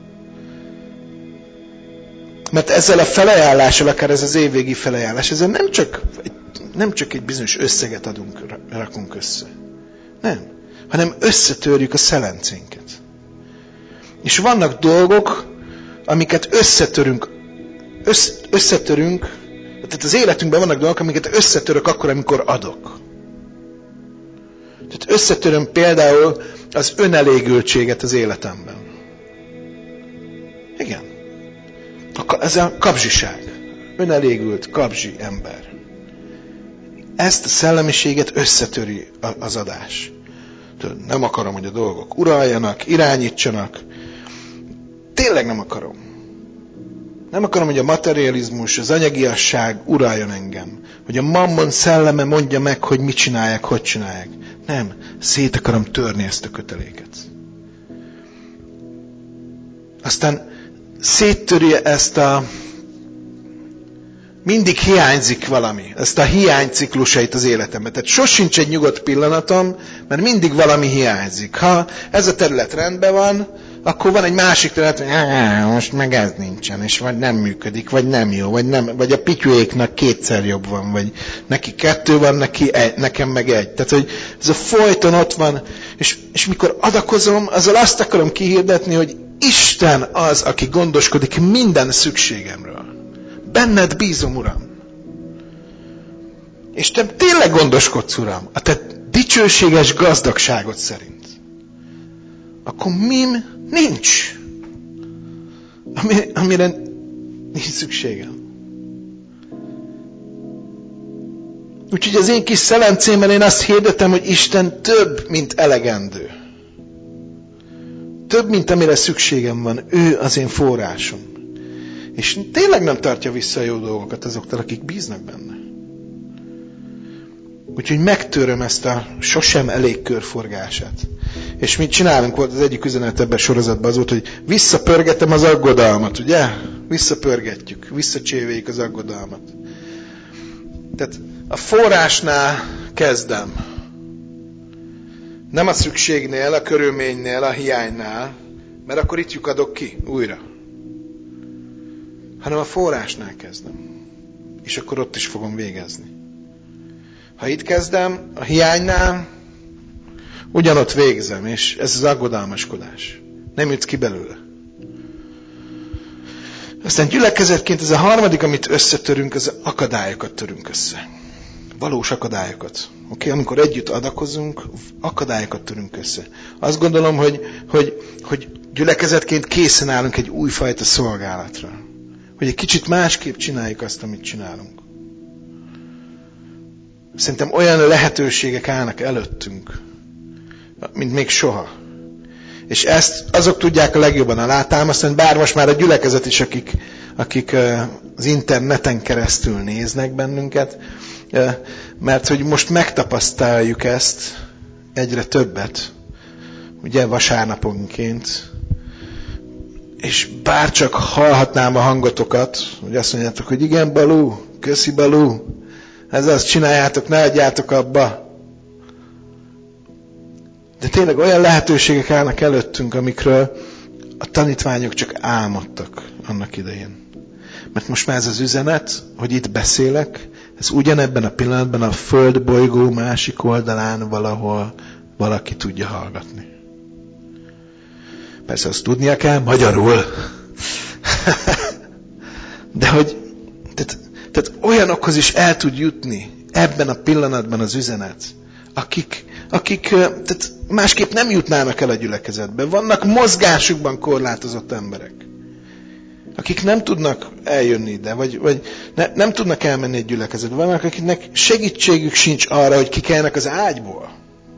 Mert ezzel a felajánlással, akár ez az évvégi felajánlás, ezzel nem csak, nem csak egy bizonyos összeget adunk, rakunk össze. Nem. Hanem összetörjük a szelencénket. És vannak dolgok, amiket összetörünk, össz, összetörünk, tehát az életünkben vannak dolgok, amiket összetörök akkor, amikor adok. Tehát összetöröm például az önelégültséget az életemben. Igen. Ez a kapzsiság. Önelégült, kapzsi ember. Ezt a szellemiséget összetöri az adás. Nem akarom, hogy a dolgok uraljanak, irányítsanak. Tényleg nem akarom. Nem akarom, hogy a materializmus, az anyagiasság uraljon engem. Hogy a mammon szelleme mondja meg, hogy mit csinálják, hogy csinálják. Nem. Szét akarom törni ezt a köteléket. Aztán széttöri ezt a... Mindig hiányzik valami. Ezt a hiányciklusait az életemben. Tehát sosincs egy nyugodt pillanatom, mert mindig valami hiányzik. Ha ez a terület rendben van, akkor van egy másik terület, hogy most meg ez nincsen, és vagy nem működik, vagy nem jó, vagy, nem, vagy a pityuéknak kétszer jobb van, vagy neki kettő van, neki egy, nekem meg egy. Tehát, hogy ez a folyton ott van, és, és mikor adakozom, azzal azt akarom kihirdetni, hogy Isten az, aki gondoskodik minden szükségemről. Benned bízom, Uram. És te tényleg gondoskodsz, Uram, a te dicsőséges gazdagságod szerint. Akkor mim nincs, amire nincs szükségem. Úgyhogy az én kis szelencémmel én azt hirdetem, hogy Isten több, mint elegendő. Több, mint amire szükségem van. Ő az én forrásom. És tényleg nem tartja vissza a jó dolgokat azoktól, akik bíznak benne. Úgyhogy megtöröm ezt a sosem elég körforgását. És mit csinálunk, volt az egyik üzenet ebben a sorozatban az volt, hogy visszapörgetem az aggodalmat, ugye? Visszapörgetjük, visszacsévéljük az aggodalmat. Tehát a forrásnál kezdem. Nem a szükségnél, a körülménynél, a hiánynál, mert akkor itt lyukadok ki újra. Hanem a forrásnál kezdem. És akkor ott is fogom végezni. Ha itt kezdem, a hiánynál, ugyanott végzem, és ez az aggodalmaskodás. Nem jutsz ki belőle. Aztán gyülekezetként ez a harmadik, amit összetörünk, az akadályokat törünk össze. Valós akadályokat. Oké, okay? Amikor együtt adakozunk, akadályokat törünk össze. Azt gondolom, hogy, hogy, hogy gyülekezetként készen állunk egy újfajta szolgálatra. Hogy egy kicsit másképp csináljuk azt, amit csinálunk. Szerintem olyan lehetőségek állnak előttünk, mint még soha. És ezt azok tudják a legjobban alátámasztani, bár most már a gyülekezet is, akik, akik az interneten keresztül néznek bennünket, mert hogy most megtapasztaljuk ezt egyre többet, ugye vasárnaponként, és bárcsak hallhatnám a hangotokat, hogy azt mondjátok, hogy igen, Balú, köszi Balú, ez azt csináljátok, ne adjátok abba. De tényleg olyan lehetőségek állnak előttünk, amikről a tanítványok csak álmodtak annak idején. Mert most már ez az üzenet, hogy itt beszélek, ez ugyanebben a pillanatban a földbolygó másik oldalán valahol valaki tudja hallgatni. Persze azt tudnia kell magyarul. De hogy tehát, tehát olyanokhoz is el tud jutni ebben a pillanatban az üzenet, akik, akik tehát másképp nem jutnának el a gyülekezetbe. Vannak mozgásukban korlátozott emberek, akik nem tudnak eljönni ide, vagy, vagy ne, nem tudnak elmenni egy gyülekezetbe. Vannak, akiknek segítségük sincs arra, hogy kikeljenek az ágyból.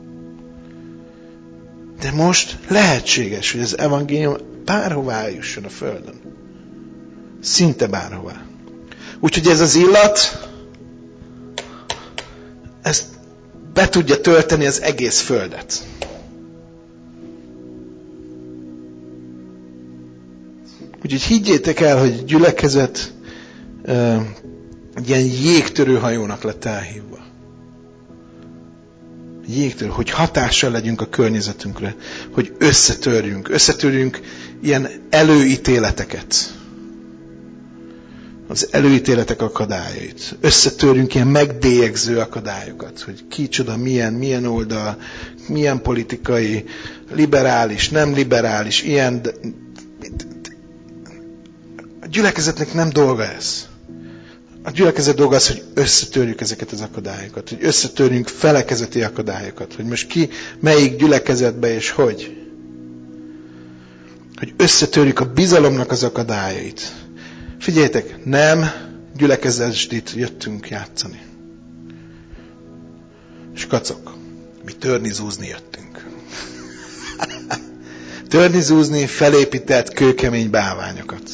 De most lehetséges, hogy az evangélium bárhová eljusson a földön. Szinte bárhová. Úgyhogy ez az illat, ez be tudja tölteni az egész földet. Úgyhogy higgyétek el, hogy gyülekezet egy ilyen jégtörő hajónak lett elhívva. Jégtörő, hogy hatással legyünk a környezetünkre, hogy összetörjünk, összetörjünk ilyen előítéleteket. Az előítéletek akadályait. Összetörjünk ilyen megbélyegző akadályokat, hogy kicsoda, milyen, milyen oldal, milyen politikai, liberális, nem liberális, ilyen. A gyülekezetnek nem dolga ez. A gyülekezet dolga az, hogy összetörjük ezeket az akadályokat, hogy összetörjünk felekezeti akadályokat, hogy most ki, melyik gyülekezetbe és hogy. Hogy összetörjük a bizalomnak az akadályait. Figyeljetek, nem gyülekezetesdit jöttünk játszani. És kacok, mi törni-zúzni jöttünk. Törni-zúzni felépített kőkemény bálványokat.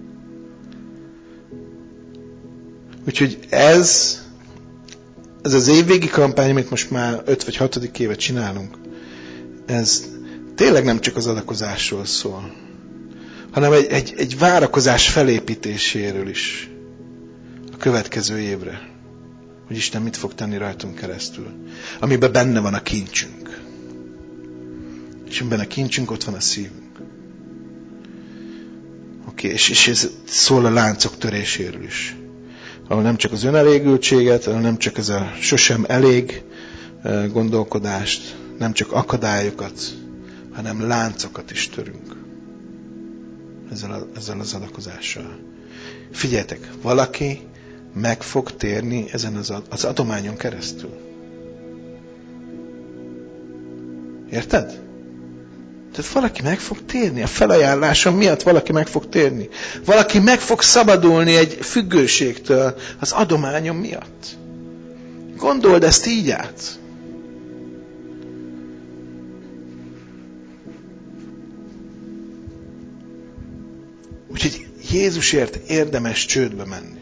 Úgyhogy ez, ez az évvégi kampány, amit most már öt vagy hatodik évet csinálunk, ez tényleg nem csak az adakozásról szól, hanem egy, egy, egy várakozás felépítéséről is a következő évre. Hogy Isten mit fog tenni rajtunk keresztül. Amiben benne van a kincsünk. És amiben a kincsünk, ott van a szívünk. Oké, okay, és, és ez szól a láncok töréséről is. Ahol nem csak az önelégültséget, ahol nem csak ez a sosem elég gondolkodást, nem csak akadályokat, hanem láncokat is törünk. Ezzel, a, ezzel az adakozással. Figyeljetek, valaki meg fog térni ezen az, az adományon keresztül. Érted? Tehát valaki meg fog térni. A felajánlásom miatt valaki meg fog térni. Valaki meg fog szabadulni egy függőségtől az adományom miatt. Gondold ezt így át. Úgyhogy Jézusért érdemes csődbe menni.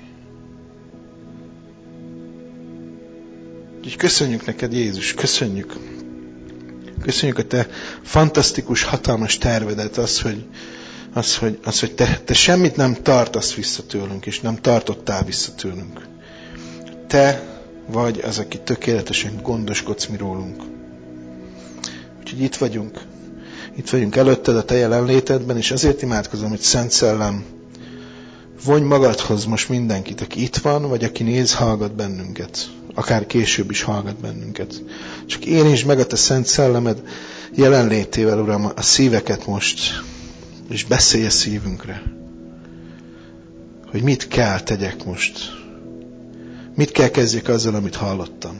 Úgyhogy köszönjük neked, Jézus, köszönjük. Köszönjük a te fantasztikus, hatalmas tervedet, az, hogy, az, hogy, az, hogy te, te semmit nem tartasz vissza tőlünk, és nem tartottál vissza tőlünk. Te vagy az, aki tökéletesen gondoskodsz mi rólunk. Úgyhogy itt vagyunk. Itt vagyunk előtted, a te jelenlétedben, és azért imádkozom, hogy Szent Szellem, vonj magadhoz most mindenkit, aki itt van, vagy aki néz, hallgat bennünket. Akár később is hallgat bennünket. Csak érintsd meg a te Szent Szellemed jelenlétével, Uram, a szíveket most, és beszélj a szívünkre. Hogy mit kell tegyek most. Mit kell kezdjek azzal, amit hallottam.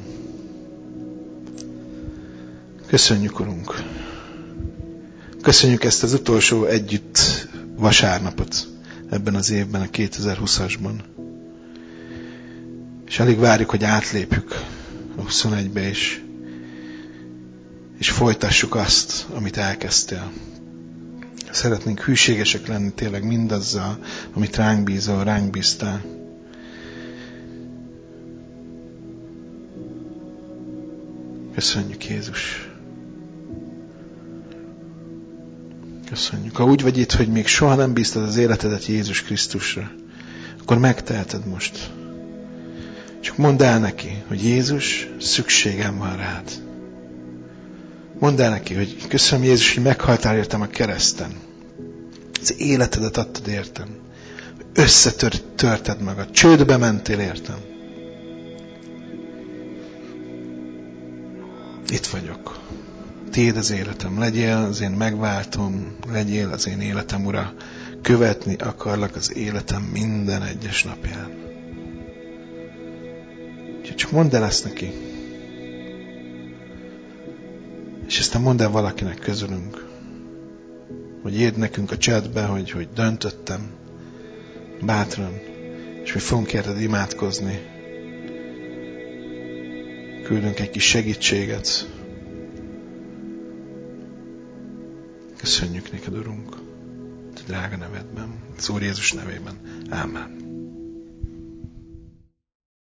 Köszönjük, Urunk. Köszönjük ezt az utolsó együtt vasárnapot ebben az évben, a kétezer-húszasban. És alig várjuk, hogy átlépjük a huszonegybe is, és folytassuk azt, amit elkezdtél. Szeretnénk hűségesek lenni tényleg mindazzal, amit ránk bízol, ránk bíztál. Köszönjük, Jézus! Köszönjük. Ha úgy vagy itt, hogy még soha nem bíztad az életedet Jézus Krisztusra, akkor megteheted most. Csak mondd el neki, hogy Jézus, szükségem van rád. Mondd el neki, hogy köszönöm, Jézus, hogy meghaltál értem a kereszten. Az életedet adtad értem. Összetörted magad. Csődbe mentél értem. Itt vagyok. Tiéd az életem. Legyél az én megváltom. Legyél az én életem ura. Követni akarlak az életem minden egyes napján. Úgyhogy csak mondd el ezt neki. És aztán mondd el valakinek közülünk, hogy írd nekünk a chatbe, hogy, hogy döntöttem bátran, és mi fogunk érted imádkozni. Küldünk egy kis segítséget. Köszönjük neked, Urunk, a drága nevedben, az Úr Jézus nevében. Ámen.